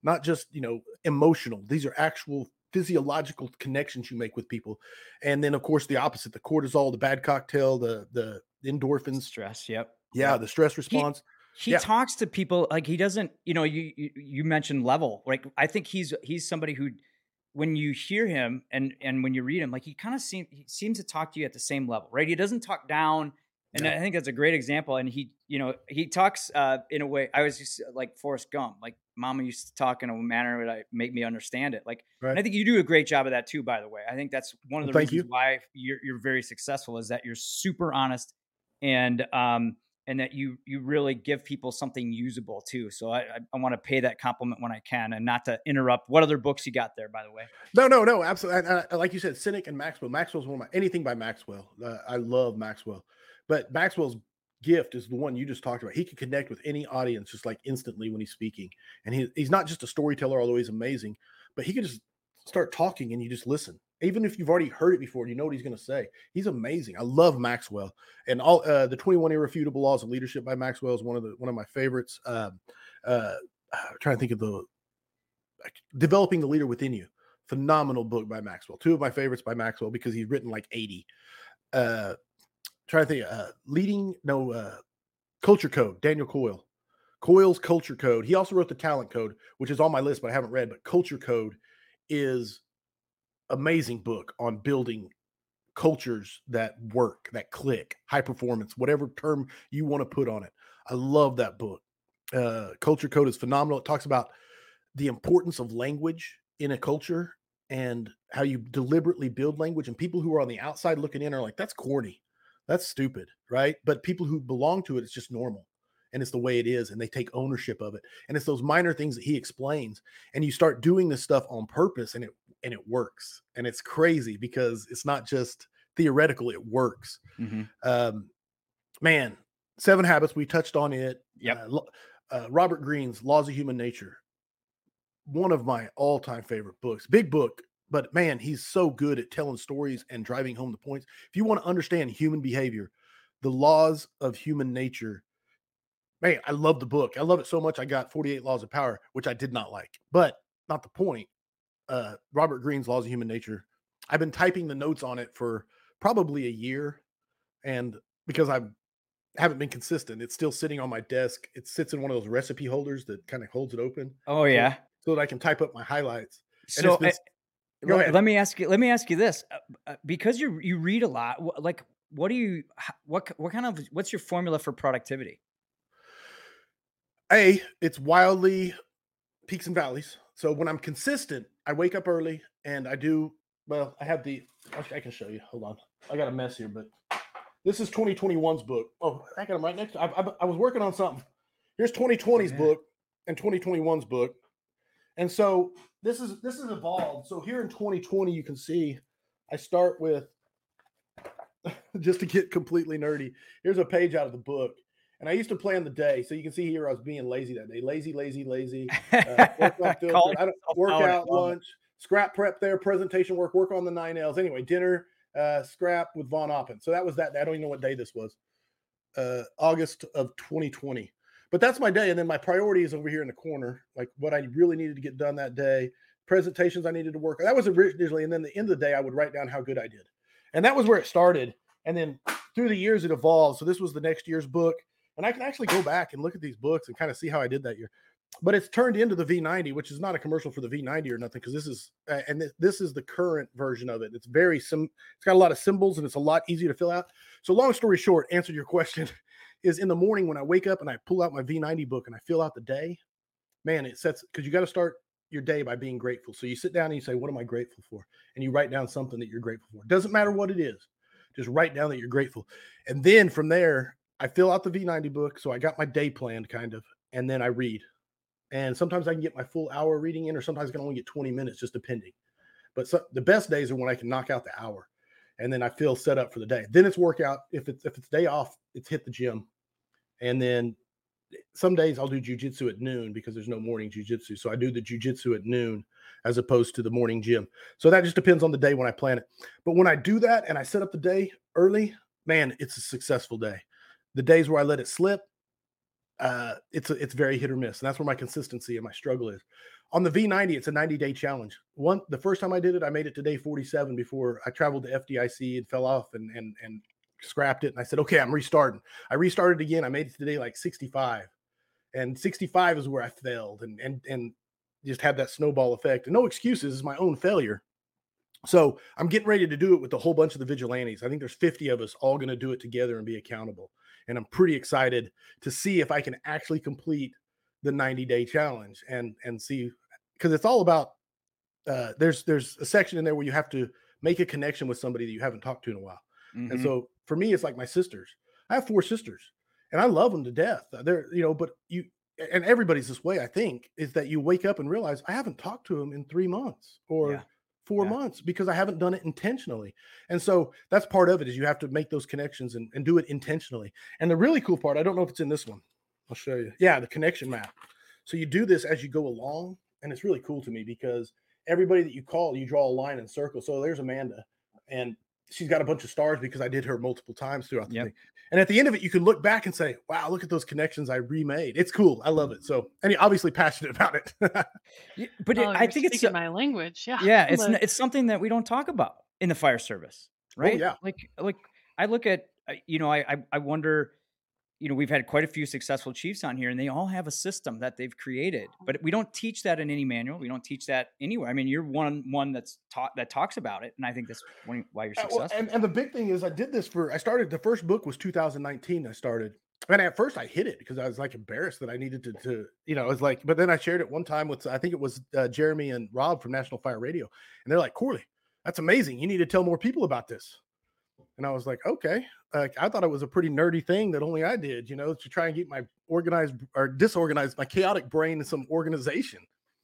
emotional. These are actual physiological connections you make with people. And then, of course, the opposite, the cortisol, the bad cocktail, the endorphins, Stress. Yep. Yeah, the stress response. He talks to people like he doesn't, you mentioned level. Like, I think he's somebody who, when you hear him and when you read him, like, he seems to talk to you at the same level, right? He doesn't talk down. And I think that's a great example. And he talks in a way, I was just like Forrest Gump, like, mama used to talk in a manner that make me understand it. Like, and Right. I think you do a great job of that too, by the way. I think that's one of Well, the thank reasons you. why you're very successful is that you're super honest and and that you really give people something usable too. So I want to pay that compliment when I can, and not to interrupt. What other books you got there, by the way? No, absolutely. Like you said, Cynic and Maxwell. Maxwell's one of my anything by Maxwell. I love Maxwell, but Maxwell's gift is the one you just talked about. He can connect with any audience just like instantly when he's speaking, and he's not just a storyteller, although he's amazing, but he can just start talking and you just listen. Even if you've already heard it before, you know what he's going to say. He's amazing. I love Maxwell, and all the 21 Irrefutable Laws of Leadership by Maxwell is one of my favorites. I'm trying to think of the Developing the Leader Within You. Phenomenal book by Maxwell. Two of my favorites by Maxwell because he's written like 80. Trying to think, Culture Code, Daniel Coyle. Coyle's Culture Code. He also wrote the Talent Code, which is on my list, but I haven't read. But Culture Code is amazing book on building cultures that work, that click, high performance, whatever term you want to put on it. I love that book. Culture Code is phenomenal. It talks about the importance of language in a culture and how you deliberately build language. And people who are on the outside looking in are like, that's corny. That's stupid. Right. But people who belong to it, it's just normal. And it's the way it is. And they take ownership of it. And it's those minor things that he explains. And you start doing this stuff on purpose and it works. And it's crazy because it's not just theoretical. It works. Mm-hmm. Man, 7 Habits. We touched on it. Yep. Robert Greene's Laws of Human Nature. One of my all-time favorite books. Big book, but man, he's so good at telling stories and driving home the points. If you want to understand human behavior, the laws of human nature, man, I love the book. I love it so much. I got 48 Laws of Power, which I did not like, but not the point. Robert Greene's Laws of Human Nature. I've been typing the notes on it for probably a year, and because I haven't been consistent, it's still sitting on my desk. It sits in one of those recipe holders that kind of holds it open. Oh yeah. So that I can type up my highlights. So Go ahead. let me ask you this, because you read a lot. Like, what kind of what's your formula for productivity? It's wildly peaks and valleys. So when I'm consistent, I wake up early and I do well. I can show you. Hold on, I got a mess here, but this is 2021's book. Oh, I got them right next to. I was working on something. Here's 2020's book and 2021's book. And so this is evolved. So here in 2020, you can see I start with, just to get completely nerdy, here's a page out of the book. And I used to plan the day. So you can see here I was being lazy that day. Lazy. Workout, lunch, scrap prep there, presentation work on the 9 Ls. Anyway, dinner, scrap with Von Oppen. So that was that. I don't even know what day this was. August of 2020. But that's my day. And then my priority is over here in the corner, like what I really needed to get done that day, presentations I needed to work. That was originally. And then the end of the day, I would write down how good I did. And that was where it started. And then through the years, it evolved. So this was the next year's book. And I can actually go back and look at these books and kind of see how I did that year. But it's turned into the V90, which is not a commercial for the V90 or nothing, because this is this is the current version of it. It's very it's got a lot of symbols and it's a lot easier to fill out. So long story short, answer to your question is in the morning when I wake up and I pull out my V90 book and I fill out the day, man, it sets, because you got to start your day by being grateful. So you sit down and you say, what am I grateful for? And you write down something that you're grateful for. It doesn't matter what it is. Just write down that you're grateful. And then from there, I fill out the V90 book. So I got my day planned kind of, and then I read. And sometimes I can get my full hour reading in, or sometimes I can only get 20 minutes, just depending. But the best days are when I can knock out the hour, and then I feel set up for the day. Then it's workout. If it's day off, it's hit the gym. And then some days I'll do jujitsu at noon because there's no morning jujitsu. So I do the jujitsu at noon as opposed to the morning gym. So that just depends on the day when I plan it. But when I do that and I set up the day early, man, it's a successful day. The days where I let it slip, it's very hit or miss. And that's where my consistency and my struggle is. On the V90, it's a 90-day challenge. The first time I did it, I made it to day 47 before I traveled to FDIC and fell off and scrapped it. And I said, okay, I'm restarting. I restarted again. I made it today like 65. And 65 is where I failed and just had that snowball effect. And no excuses, it's my own failure. So I'm getting ready to do it with a whole bunch of the vigilantes. I think there's 50 of us all going to do it together and be accountable. And I'm pretty excited to see if I can actually complete the 90-day challenge and see, because it's all about there's a section in there where you have to make a connection with somebody that you haven't talked to in a while. And Hmm. so for me, it's like my sisters. I have 4 sisters and I love them to death. They're, but and everybody's this way, I think, is that you wake up and realize I haven't talked to them in 3 months Yeah. or 4 months because I haven't done it intentionally. And so that's part of it, is you have to make those connections and do it intentionally. And the really cool part, I don't know if it's in this one. I'll show you. Yeah, the connection map. So you do this as you go along, and it's really cool to me because everybody that you call, you draw a line and circle. So there's Amanda, and she's got a bunch of stars because I did her multiple times throughout the Yep. thing. And at the end of it, you can look back and say, wow, look at those connections I remade. It's cool. I love it. So, and you're obviously passionate about it. But Oh, I you're think it's speaking my language. Yeah. yeah, But it's something that we don't talk about in the fire service, Oh, right? yeah. Like I look at I wonder, we've had quite a few successful chiefs on here, and they all have a system that they've created, but we don't teach that in any manual. We don't teach that anywhere. I mean, you're one that's taught that talks about it, and I think that's why you're Well, successful. and the big thing is I started, the first book was 2019. I started, and at first I hid it because I was like embarrassed that I needed to I was like, but then I shared it one time with, I think it was Jeremy and Rob from National Fire Radio. And they're like, Corley, that's amazing. You need to tell more people about this. And I was like, okay. I thought it was a pretty nerdy thing that only I did, to try and get my organized or disorganized, my chaotic brain in some organization.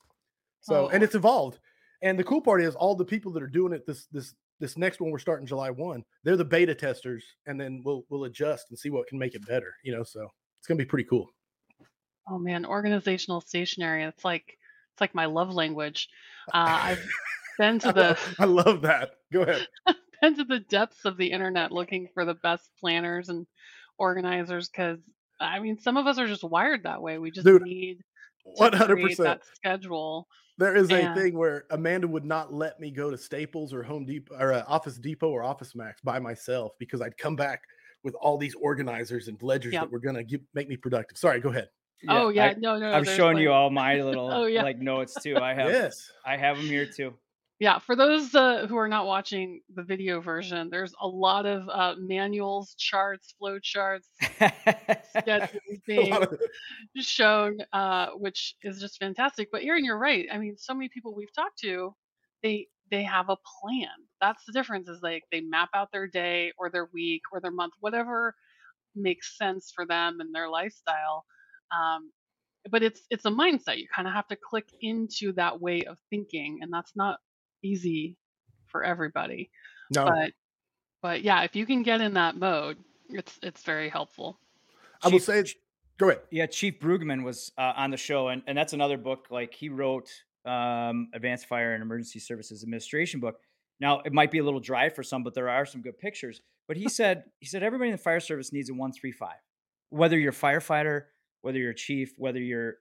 So, and oh, it's evolved. And the cool part is all the people that are doing it, this next one we're starting July 1, they're the beta testers, and then we'll adjust and see what can make it better, so it's gonna be pretty cool. oh man, organizational stationery. It's like my love language. I've been to the I love that. Go ahead. been to the depths of the internet looking for the best planners and organizers because I mean, some of us are just wired that way. We just Dude, need to create 100%. that schedule. There is a And thing where Amanda would not let me go to Staples or Home Depot or Office Depot or Office Max by myself because I'd come back with all these organizers and ledgers yeah. that were gonna make me productive. Sorry, go ahead. Yeah, Oh yeah, no, no, I no. was There's showing you like, all my little oh yeah. like notes too. Yes. I have them here too. Yeah, for those who are not watching the video version, there's a lot of manuals, charts, flow charts, schedules A lot being of shown, which is just fantastic. But Aaron, you're right. I mean, so many people we've talked to, they have a plan. That's the difference. Is like they map out their day or their week or their month, whatever makes sense for them and their lifestyle. Um, but it's a mindset. You kind of have to click into that way of thinking, and that's not easy for everybody. No. But but yeah, if you can get in that mode, it's very helpful. I will Chief, say, go ahead. yeah, Chief Brugman was on the show, and that's another book. Like he wrote Advanced Fire and Emergency Services Administration book. Now it might be a little dry for some, but there are some good pictures. But he said everybody in the fire service needs a 135. Whether you're a firefighter, whether you're a chief, whether you're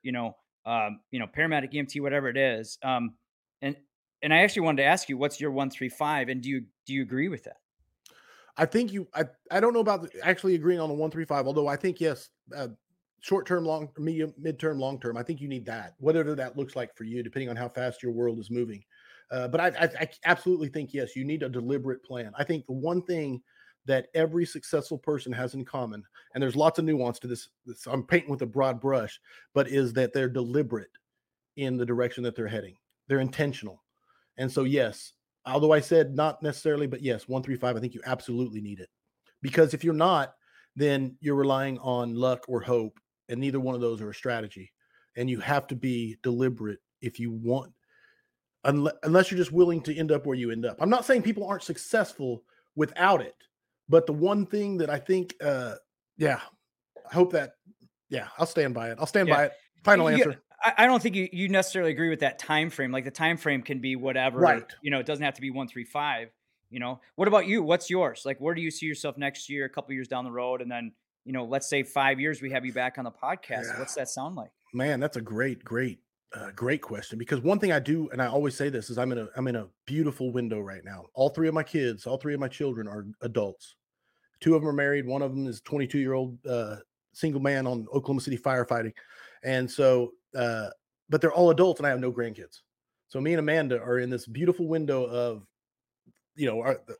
paramedic, EMT, whatever it is. And and I actually wanted to ask you, what's your 135, and do you agree with that? I think I don't know about actually agreeing on the 135, although I think yes, short term, long, medium, midterm, long term. I think you need that, whatever that looks like for you, depending on how fast your world is moving. But I absolutely think yes, you need a deliberate plan. I think the one thing that every successful person has in common, and there's lots of nuance to this I'm painting with a broad brush, but is that they're deliberate in the direction that they're heading. They're intentional. And so, yes, although I said not necessarily, but yes, 135, I think you absolutely need it. Because if you're not, then you're relying on luck or hope, and neither one of those are a strategy. And you have to be deliberate if you want, unless you're just willing to end up where you end up. I'm not saying people aren't successful without it, but the one thing that I think, yeah, I hope that, yeah, I'll stand by it. I'll stand Yeah. by it. Final answer. I don't think you necessarily agree with that time frame. Like the time frame can be whatever, Right. It doesn't have to be 135. What about you? What's yours? Like, where do you see yourself next year, a couple years down the road, and then let's say 5 years we have you back on the podcast. Yeah. What's that sound like? Man, that's a great question. Because one thing I do, and I always say this, is I'm in a beautiful window right now. All three of my children are adults. Two of them are married. One of them is 22-year-old single man on Oklahoma City firefighting, and so but they're all adults, and I have no grandkids. So me and Amanda are in this beautiful window of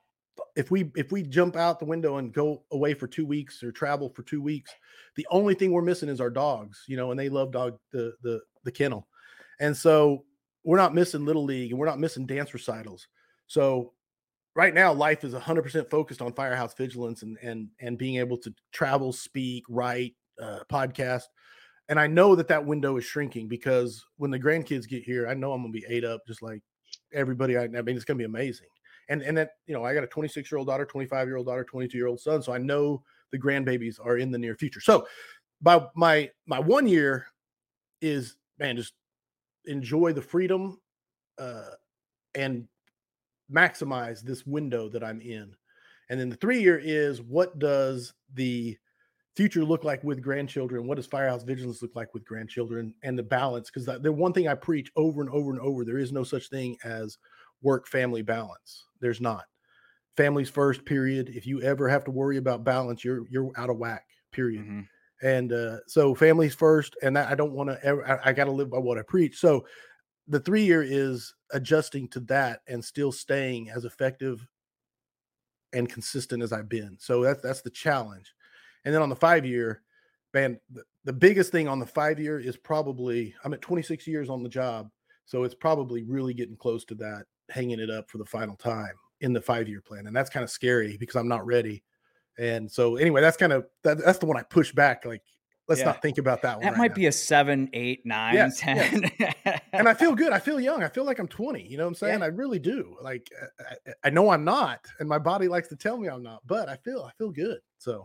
if we jump out the window and go away for 2 weeks or travel for 2 weeks, the only thing we're missing is our dogs, and they love the kennel. And so we're not missing little league and we're not missing dance recitals. So right now life is 100% focused on Firehouse Vigilance and being able to travel, speak, write, podcast. And I know that window is shrinking because when the grandkids get here, I know I'm going to be ate up just like everybody. I mean, it's going to be amazing. And that, I got a 26-year-old daughter, 25-year-old daughter, 22-year-old son. So I know the grandbabies are in the near future. So by my 1 year is, man, just enjoy the freedom and maximize this window that I'm in. And then the 3 year is, what does the future look like with grandchildren? What does Firehouse Vigilance look like with grandchildren, and the balance? Because the one thing I preach over and over and over, there is no such thing as work-family balance. There's not. Families first, period. If you ever have to worry about balance, you're out of whack, period. Mm-hmm. And so families first, and that I don't want to ever, I got to live by what I preach. So the 3 year is adjusting to that and still staying as effective and consistent as I've been. So that's the challenge. And then on the 5 year, man, the biggest thing on the 5 year is probably, I'm at 26 years on the job. So it's probably really getting close to that, hanging it up for the final time in the 5 year plan. And that's kind of scary because I'm not ready. And so anyway, that's kind of, that's the one I push back. Like, let's not think about that one. That might be a 7, 8, 9, yes, 10. Yes. And I feel good. I feel young. I feel like I'm 20. You know what I'm saying? Yeah. I really do. Like, I know I'm not, and my body likes to tell me I'm not, but I feel good. So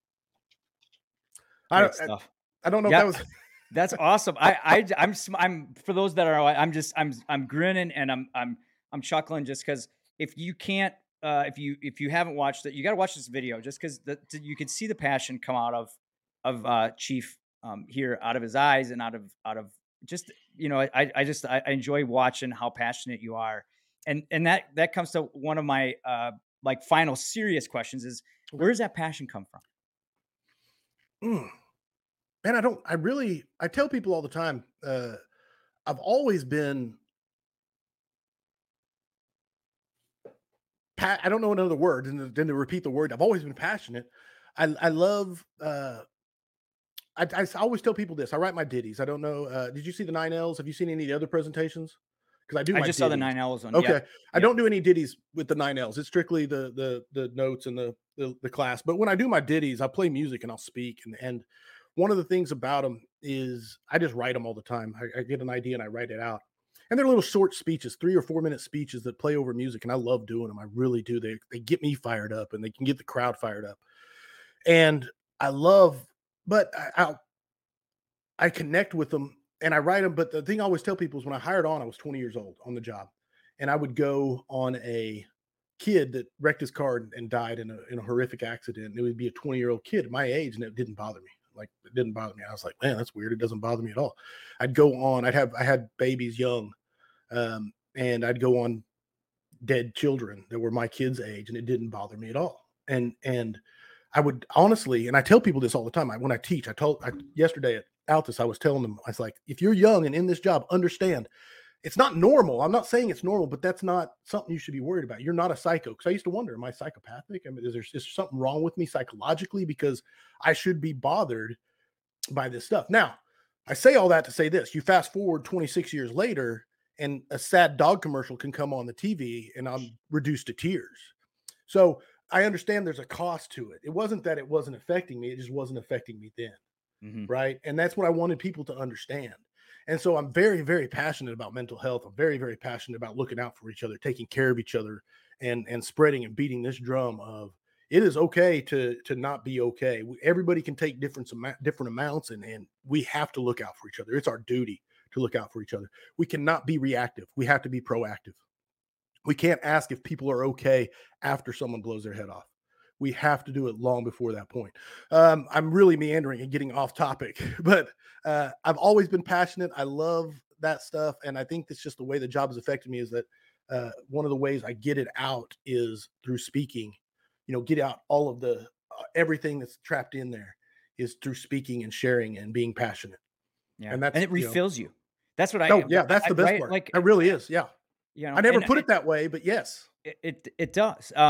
I don't know if that was. That's awesome. I'm for those that are, I'm grinning and I'm chuckling just because if you can't, if you haven't watched it, you got to watch this video just because you can see the passion come out of Chief here, out of his eyes and out of just, I enjoy watching how passionate you are. And that comes to one of my like final serious questions is, where does that passion come from? Man, I tell people all the time, I've always been, I don't know another word than to repeat the word. I've always been passionate. I love, I always tell people this. I write my ditties. I don't know. Did you see the 9 L's? Have you seen any of the other presentations? Because I just saw the 9 L's one. Okay. I don't do any ditties with the 9 L's. It's strictly the notes and the class. But when I do my ditties, I play music and I'll speak. And one of the things about them is I just write them all the time. I get an idea and I write it out. And they're little short speeches, 3 or 4 minute speeches that play over music. And I love doing them. I really do. They get me fired up and they can get the crowd fired up. And but I connect with them and I write them. But the thing I always tell people is when I hired on, I was 20 years old on the job. And I would go on a kid that wrecked his car and died in a horrific accident. And it would be a 20-year-old kid at my age. And it didn't bother me. Like, it didn't bother me. I was like, man, that's weird. It doesn't bother me at all. I'd go on, I had babies young. And I'd go on dead children that were my kids' age, and it didn't bother me at all. And I would honestly, and I tell people this all the time. When I teach, yesterday at Altus, I was telling them, I was like, if you're young and in this job, understand it's not normal. I'm not saying it's normal, but that's not something you should be worried about. You're not a psycho. Because I used to wonder, am I psychopathic? I mean, is there something wrong with me psychologically? Because I should be bothered by this stuff. Now, I say all that to say this. You fast forward 26 years later, and a sad dog commercial can come on the TV, and I'm reduced to tears. So I understand there's a cost to it. It wasn't that it wasn't affecting me. It just wasn't affecting me then. Mm-hmm. Right. And that's what I wanted people to understand. And so I'm very, very passionate about mental health. I'm very, very passionate about looking out for each other, taking care of each other, and spreading and beating this drum of it is okay to not be okay. Everybody can take different amounts, and we have to look out for each other. It's our duty to look out for each other. We cannot be reactive. We have to be proactive. We can't ask if people are okay after someone blows their head off. We have to do it long before that point. I'm really meandering and getting off topic, but I've always been passionate. I love that stuff. And I think that's just the way the job has affected me, is that one of the ways I get it out is through speaking. Get out all of the everything that's trapped in there is through speaking and sharing and being passionate. Yeah. And it refills you. That's what that's the best part. Like, it really is. Yeah. I never put it that way, but yes, it does.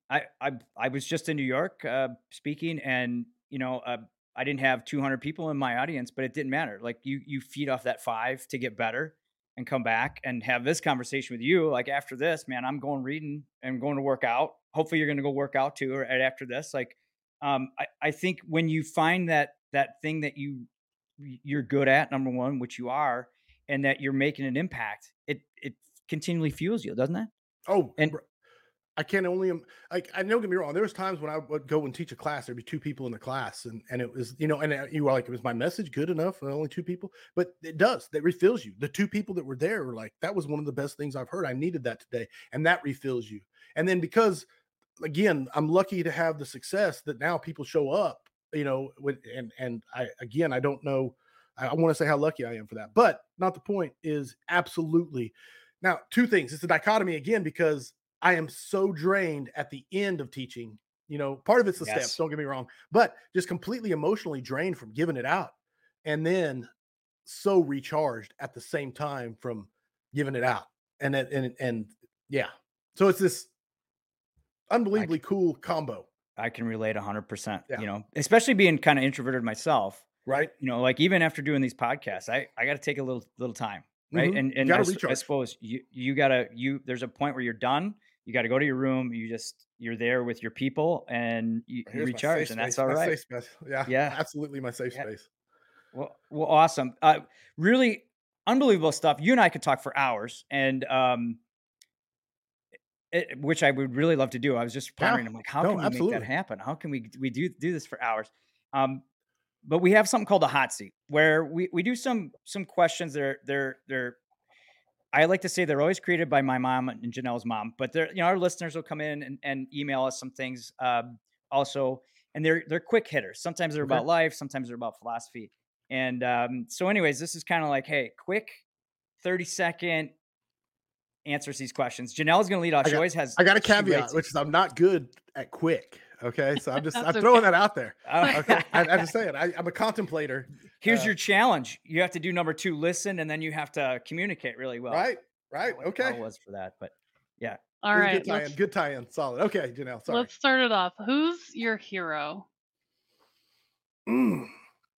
I was just in New York speaking, and I didn't have 200 people in my audience, but it didn't matter. Like you feed off that 5 to get better and come back and have this conversation with you. Like after this, man, I'm going reading and going to work out. Hopefully, you're going to go work out too, right after this. Like, I think when you find that thing that you're good at, number one, which you are, and that you're making an impact, it continually fuels you, doesn't it? Oh, And I can only like I don't get me wrong. There was times when I would go and teach a class. There'd be 2 people in the class, and it was you were like, was my message good enough for only 2 people? But it does. That refills you. The 2 people that were there were like, that was one of the best things I've heard. I needed that today, and that refills you. And then because again, I'm lucky to have the success that now people show up. And I don't know. I want to say how lucky I am for that, but not the point. Is absolutely now 2 things. It's a dichotomy again because I am so drained at the end of teaching. Part of it's the steps, yes, don't get me wrong, but just completely emotionally drained from giving it out. And then so recharged at the same time from giving it out. And yeah. So it's this I unbelievably cool combo. I can relate 100%, Yeah. especially being kind of introverted myself, Right. like even after doing these podcasts, I got to take a little time, right? Mm-hmm. And Got to I recharge. suppose you got to there's a point where you're done. You got to go to your room. You're there with your people and you Here's my safe recharge, and that's space. all My right. safe space. Yeah, Yeah. absolutely my safe Yeah. space. Well, awesome. Really unbelievable stuff. You and I could talk for hours, and which I would really love to do. I was just Yeah. pondering. I'm like, how No, can we make that absolutely. happen? How can we do this for hours? Um, but we have something called a hot seat where we do some questions. They're I like to say they're always created by my mom and Janelle's mom, but they're our listeners will come in and email us some things also, and they're quick hitters. Sometimes they're Okay. about life, sometimes they're about philosophy. And so, anyways, this is kind of like, hey, quick 30-second answers these questions. Janelle's going to lead off. I She got always has I got a she caveat, writes which is I'm not good at quick. Okay. So I'm That's throwing okay. that out there. Okay. I'm just it. saying I'm a contemplator. Here's your challenge. You have to do number 2, listen, and then you have to communicate really well. Right. I Right. don't know what the hell Okay. it was for that, but yeah. All It was a right, good tie-in. Good tie-in. Solid. Okay, Janelle. Sorry. let's start it off. Who's your hero? Mm.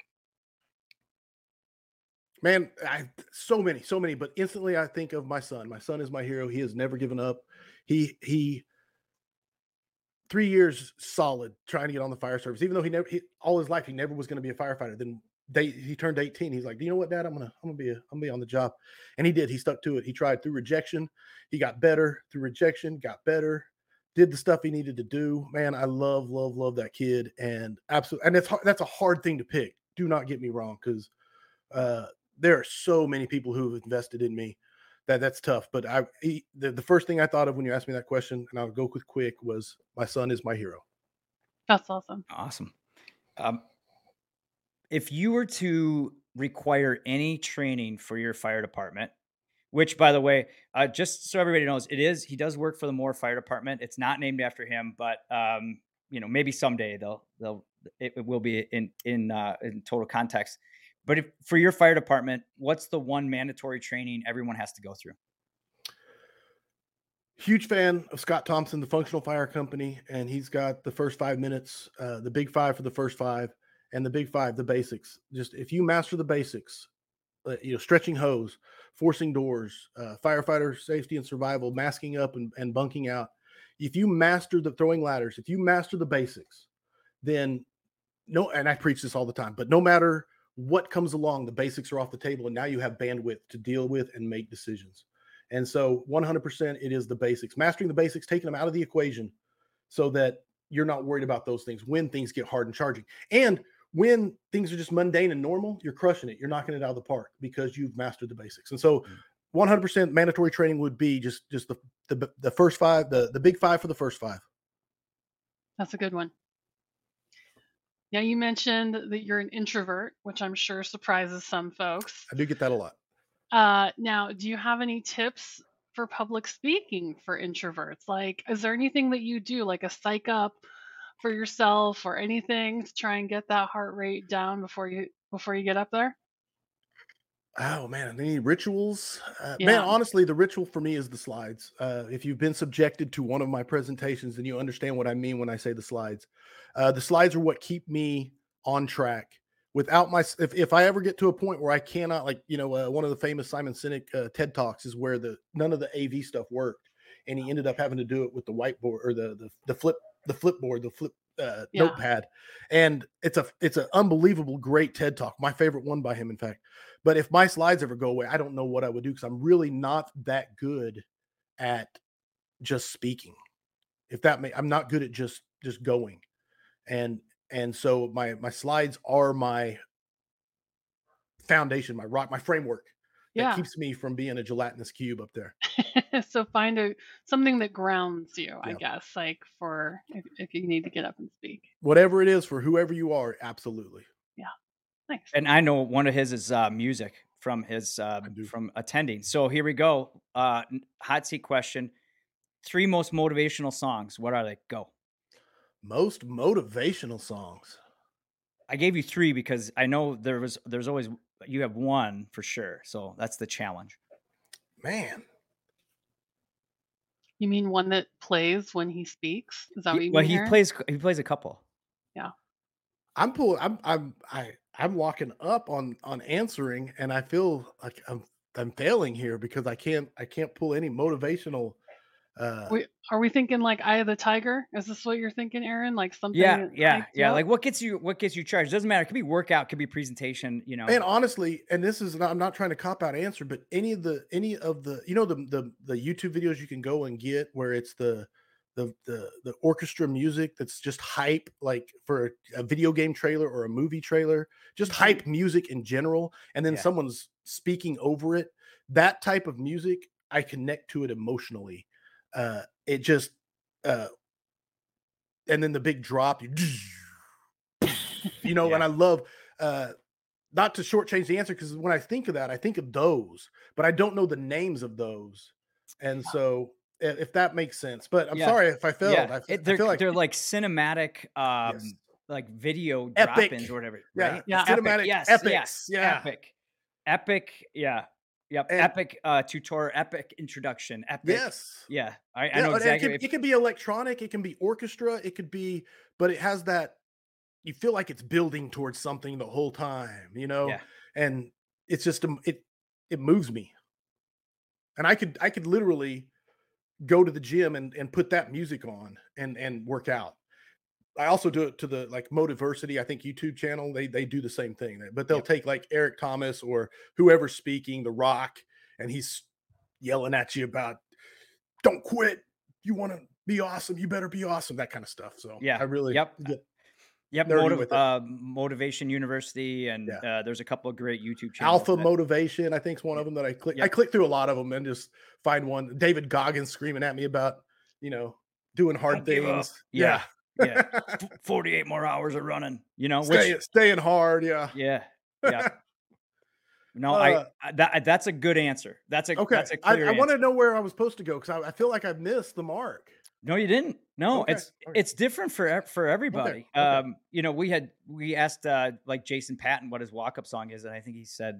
Man, so many, but instantly I think of my son. My son is my hero. He has never given up. He 3 years solid trying to get on the fire service, even though all his life he never was going to be a firefighter. Then he turned 18. He's like, do you know what, Dad? I'm gonna be on the job, and he did. He stuck to it. He tried through rejection. He got better through rejection. Got better. Did the stuff he needed to do. Man, I love that kid, and absolutely. And that's a hard thing to pick. Do not get me wrong, because uh, there are so many people who have invested in me that's tough. But the first thing I thought of when you asked me that question, and I'll go quick, was my son is my hero. That's awesome. Awesome. Um, if you were to require any training for your fire department, which by the way, just so everybody knows, he does work for the Moore Fire Department. It's not named after him, but maybe someday it will be in total context. But for your fire department, what's the one mandatory training everyone has to go through? Huge fan of Scott Thompson, the Functional Fire Company, and he's got the first 5 minutes, the big 5 for the first 5, and the big 5, the basics. Just if you master the basics, stretching hose, forcing doors, firefighter safety and survival, masking up and bunking out. If you master the throwing ladders, if you master the basics, then and I preach this all the time, but no matter what comes along, the basics are off the table, and now you have bandwidth to deal with and make decisions. And so 100% it is the basics, mastering the basics, taking them out of the equation so that you're not worried about those things when things get hard and charging. And when things are just mundane and normal, you're crushing it. You're knocking it out of the park because you've mastered the basics. And so 100% mandatory training would be just the first 5, the big 5 for the first 5. That's a good one. Now, you mentioned that you're an introvert, which I'm sure surprises some folks. I do get that a lot. Now, do you have any tips for public speaking for introverts? Like, is there anything that you do, like a psych up for yourself or anything to try and get that heart rate down before you get up there? Oh man, any rituals? Man, Yeah. honestly, the ritual for me is the slides. If you've been subjected to one of my presentations, then you understand what I mean when I say the slides. The slides are what keep me on track. Without if I ever get to a point where I cannot, like one of the famous Simon Sinek TED talks is where the none of the AV stuff worked, and he ended up having to do it with the whiteboard or the flipboard, the flip Yeah. notepad, and it's an unbelievable great TED talk. My favorite one by him, in fact. But if my slides ever go away, I don't know what I would do because I'm really not that good at just speaking. I'm not good at just going. And so my slides are my foundation, my rock, my framework that Yeah. keeps me from being a gelatinous cube up there. So find something that grounds you, I Yeah. guess, like for if you need to get up and speak. Whatever it is for whoever you are, absolutely. Yeah. Nice. And I know one of his is music from his I do. from attending. So here we go. Hot seat question. 3 most motivational songs. What are they? Go. Most motivational songs. I gave you 3 because I know there's always you have 1 for sure. So that's the challenge. Man. You mean one that plays when he speaks? Is that what you Well, mean, Aaron? he plays a couple. Yeah. I'm walking up on answering, and I feel like I'm failing here because I can't pull any motivational. Are we thinking like Eye of the Tiger? Is this what you're thinking, Aaron? Like something Yeah, that yeah, hypes you yeah. up? Like what gets you charged? Doesn't matter. It could be workout, it could be presentation, you know. Man, honestly, and this is not, I'm not trying to cop out answer, but any of the the YouTube videos you can go and get where it's the orchestra music that's just hype, like for a video game trailer or a movie trailer, just Mhm. hype music in general, and then Yeah. someone's speaking over it. That type of music, I connect to it emotionally. It just and then the big drop, Yeah. and I love not to shortchange the answer because when I think of that, I think of those, but I don't know the names of those. And so if that makes sense, but I'm Yeah. sorry if I failed. Yeah. I feel like They're like cinematic yes. like video Epic. drop-ins or whatever, Yeah. right? Yeah. Cinematic Yes, epics. yes. Yeah. Epic. Yeah. Yep. And Epic tutorial, epic introduction, epic. yes. Yeah. I Yeah, know and exactly. it can be electronic, it can be orchestra, it could be, but it has that you feel like it's building towards something the whole time, Yeah. and it's just it moves me. And I could literally go to the gym and put that music on and work out. I also do it to the like Motiversity, I think YouTube channel. They do the same thing, but they'll Yep. take like Eric Thomas or whoever's speaking, The Rock, and he's yelling at you about don't quit. You want to be awesome, you better be awesome, that kind of stuff. So Yeah. I really Yep. get Yep. nerdy with it. Motivation University, and Yeah. there's a couple of great YouTube channels. Alpha Motivation, I think is one of them that I click. I Yep. click through a lot of them and just find one. David Goggins screaming at me about, doing hard Don't give up. things. Yeah. Yeah. 48 more hours of running, Staying hard. Yeah. yeah. Yeah. No, Uh, that's a good answer. That's a okay. clear I want to answer. know where I was supposed to go because I feel like I've missed the mark. No, you didn't. No, Okay. Okay. it's different for everybody. Okay. We asked like Jason Patton what his walk-up song is, and I think he said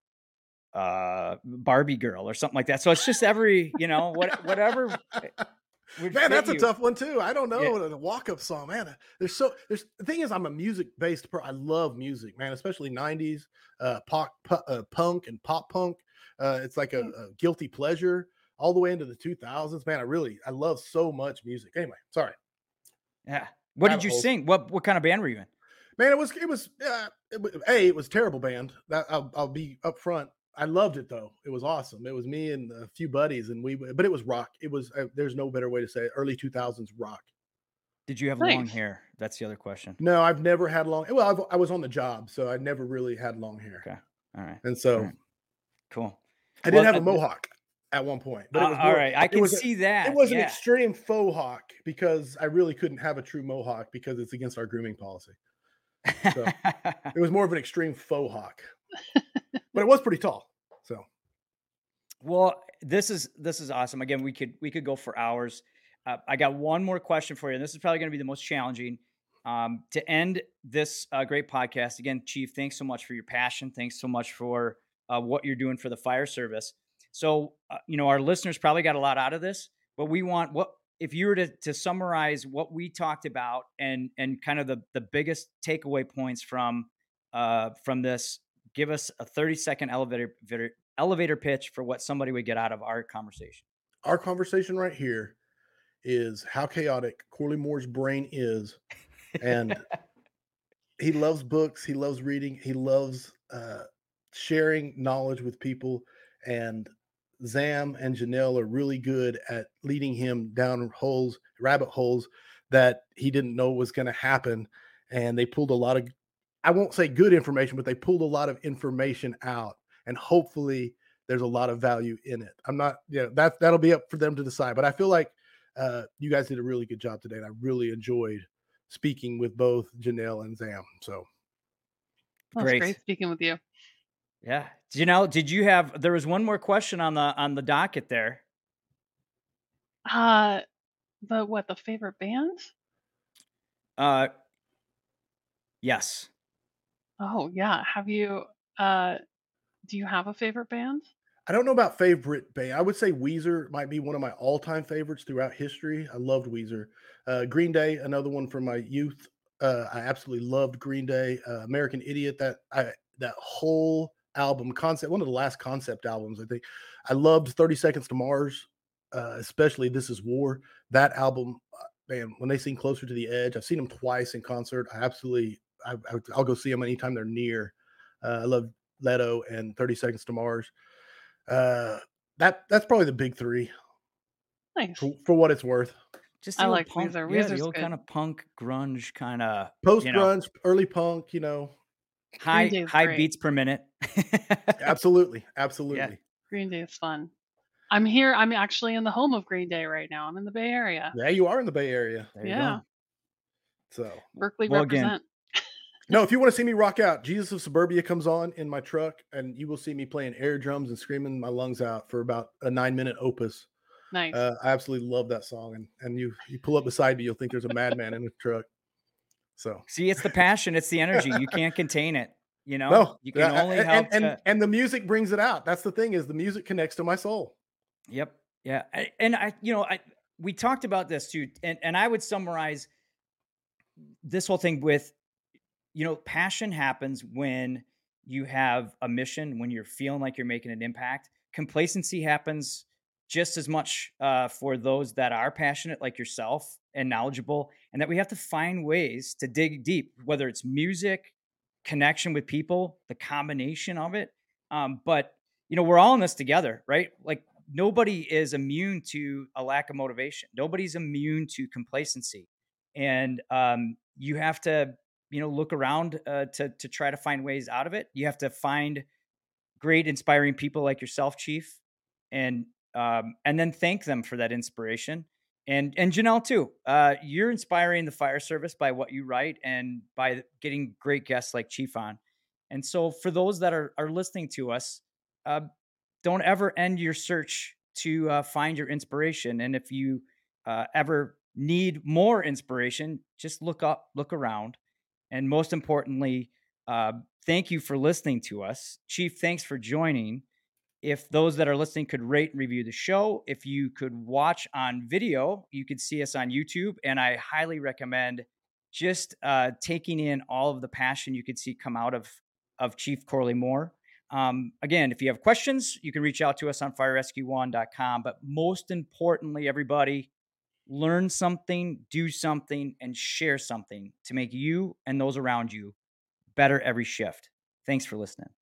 Barbie Girl or something like that. So it's just whatever would Man, fit that's a you. tough one too. I don't Yeah. know the walk-up song, man. There's the thing is I'm a music-based I love music, man, especially 90s punk and pop punk. It's like a guilty pleasure all the way into the 2000s. Man, I love so much music. Anyway, sorry. Yeah. What did Rabbit you hole. sing? What kind of band were you in? Man, it was it was a terrible band. That I'll be upfront. I loved it though. It was awesome. It was me and a few buddies, and but it was rock. It was there's no better way to say it. Early 2000s rock. Did you have long Nice. hair? That's the other question. No, I've never had long. Well, I was on the job, so I never really had long hair, Okay. All right. and so All right. Cool. I did Well, have a mohawk at one point. But it was all right. I can was see that. it was an Yeah. extreme faux hawk because I really couldn't have a true mohawk because it's against our grooming policy. So it was more of an extreme faux hawk, but it was pretty tall. So Well, this is awesome. Again, we could go for hours. I got one more question for you, and this is probably going to be the most challenging. To end this great podcast, again, Chief, thanks so much for your passion. Thanks so much for what you're doing for the fire service. So, our listeners probably got a lot out of this, but we want what if you were to summarize what we talked about and kind of the biggest takeaway points from this, give us a 30-second elevator pitch for what somebody would get out of our conversation. Our conversation right here is how chaotic Corley Moore's brain is, and he loves books, he loves reading, he loves sharing knowledge with people, and Zam and Janelle are really good at leading him down rabbit holes that he didn't know was going to happen. And they pulled a lot of, I won't say good information, but they pulled a lot of information out. And hopefully there's a lot of value in it. I'm not, that'll be up for them to decide. But I feel like you guys did a really good job today. And I really enjoyed speaking with both Janelle and Zam. So Well, it's great speaking with you. Yeah. There was one more question on the docket there. The favorite band? Yes. Oh yeah. Do you have a favorite band? I don't know about favorite band. I would say Weezer might be one of my all-time favorites throughout history. I loved Weezer. Green Day, another one from my youth. I absolutely loved Green Day. American Idiot, that whole album concept, one of the last concept albums, I think. I loved 30 Seconds to Mars, especially This Is War. That album, man, when they sing Closer to the Edge, I've seen them twice in concert. I'll go see them anytime they're near. I love Leto and 30 Seconds to Mars. That's probably the big three. Nice. For what it's worth. I like punk, Weezer. Yeah, the old kind of punk grunge kind of post grunge, early punk, high beats per minute. Absolutely. Yeah. Green Day is fun. I'm actually in the home of Green Day right now. I'm in the Bay Area. Yeah, you are in the Bay Area. There you go. So Berkeley represent. No, if you want to see me rock out, Jesus of Suburbia comes on in my truck, and you will see me playing air drums and screaming my lungs out for about a 9-minute opus. Nice. I absolutely love that song, and you pull up beside me, you'll think there's a madman in the truck. So see, it's the passion, it's the energy. You can't contain it. No, you can only help. And the music brings it out. That's the thing, is the music connects to my soul. Yep. Yeah. We talked about this too, and I would summarize this whole thing with, passion happens when you have a mission, when you're feeling like you're making an impact. Complacency happens just as much for those that are passionate like yourself and knowledgeable, and that we have to find ways to dig deep, whether it's music, connection with people, the combination of it. But we're all in this together, right? Like, nobody is immune to a lack of motivation. Nobody's immune to complacency. And you have to, look around to try to find ways out of it. You have to find great, inspiring people like yourself, Chief, and then thank them for that inspiration. And Janelle too. You're inspiring the fire service by what you write and by getting great guests like Chief on. And so for those that are listening to us, don't ever end your search to find your inspiration. And if you ever need more inspiration, just look up, look around. And most importantly, thank you for listening to us. Chief, thanks for joining. If those that are listening could rate and review the show, if you could watch on video, you could see us on YouTube. And I highly recommend just taking in all of the passion you could see come out of Chief Corley Moore. Again, if you have questions, you can reach out to us on firerescue1.com. But most importantly, everybody, learn something, do something, and share something to make you and those around you better every shift. Thanks for listening.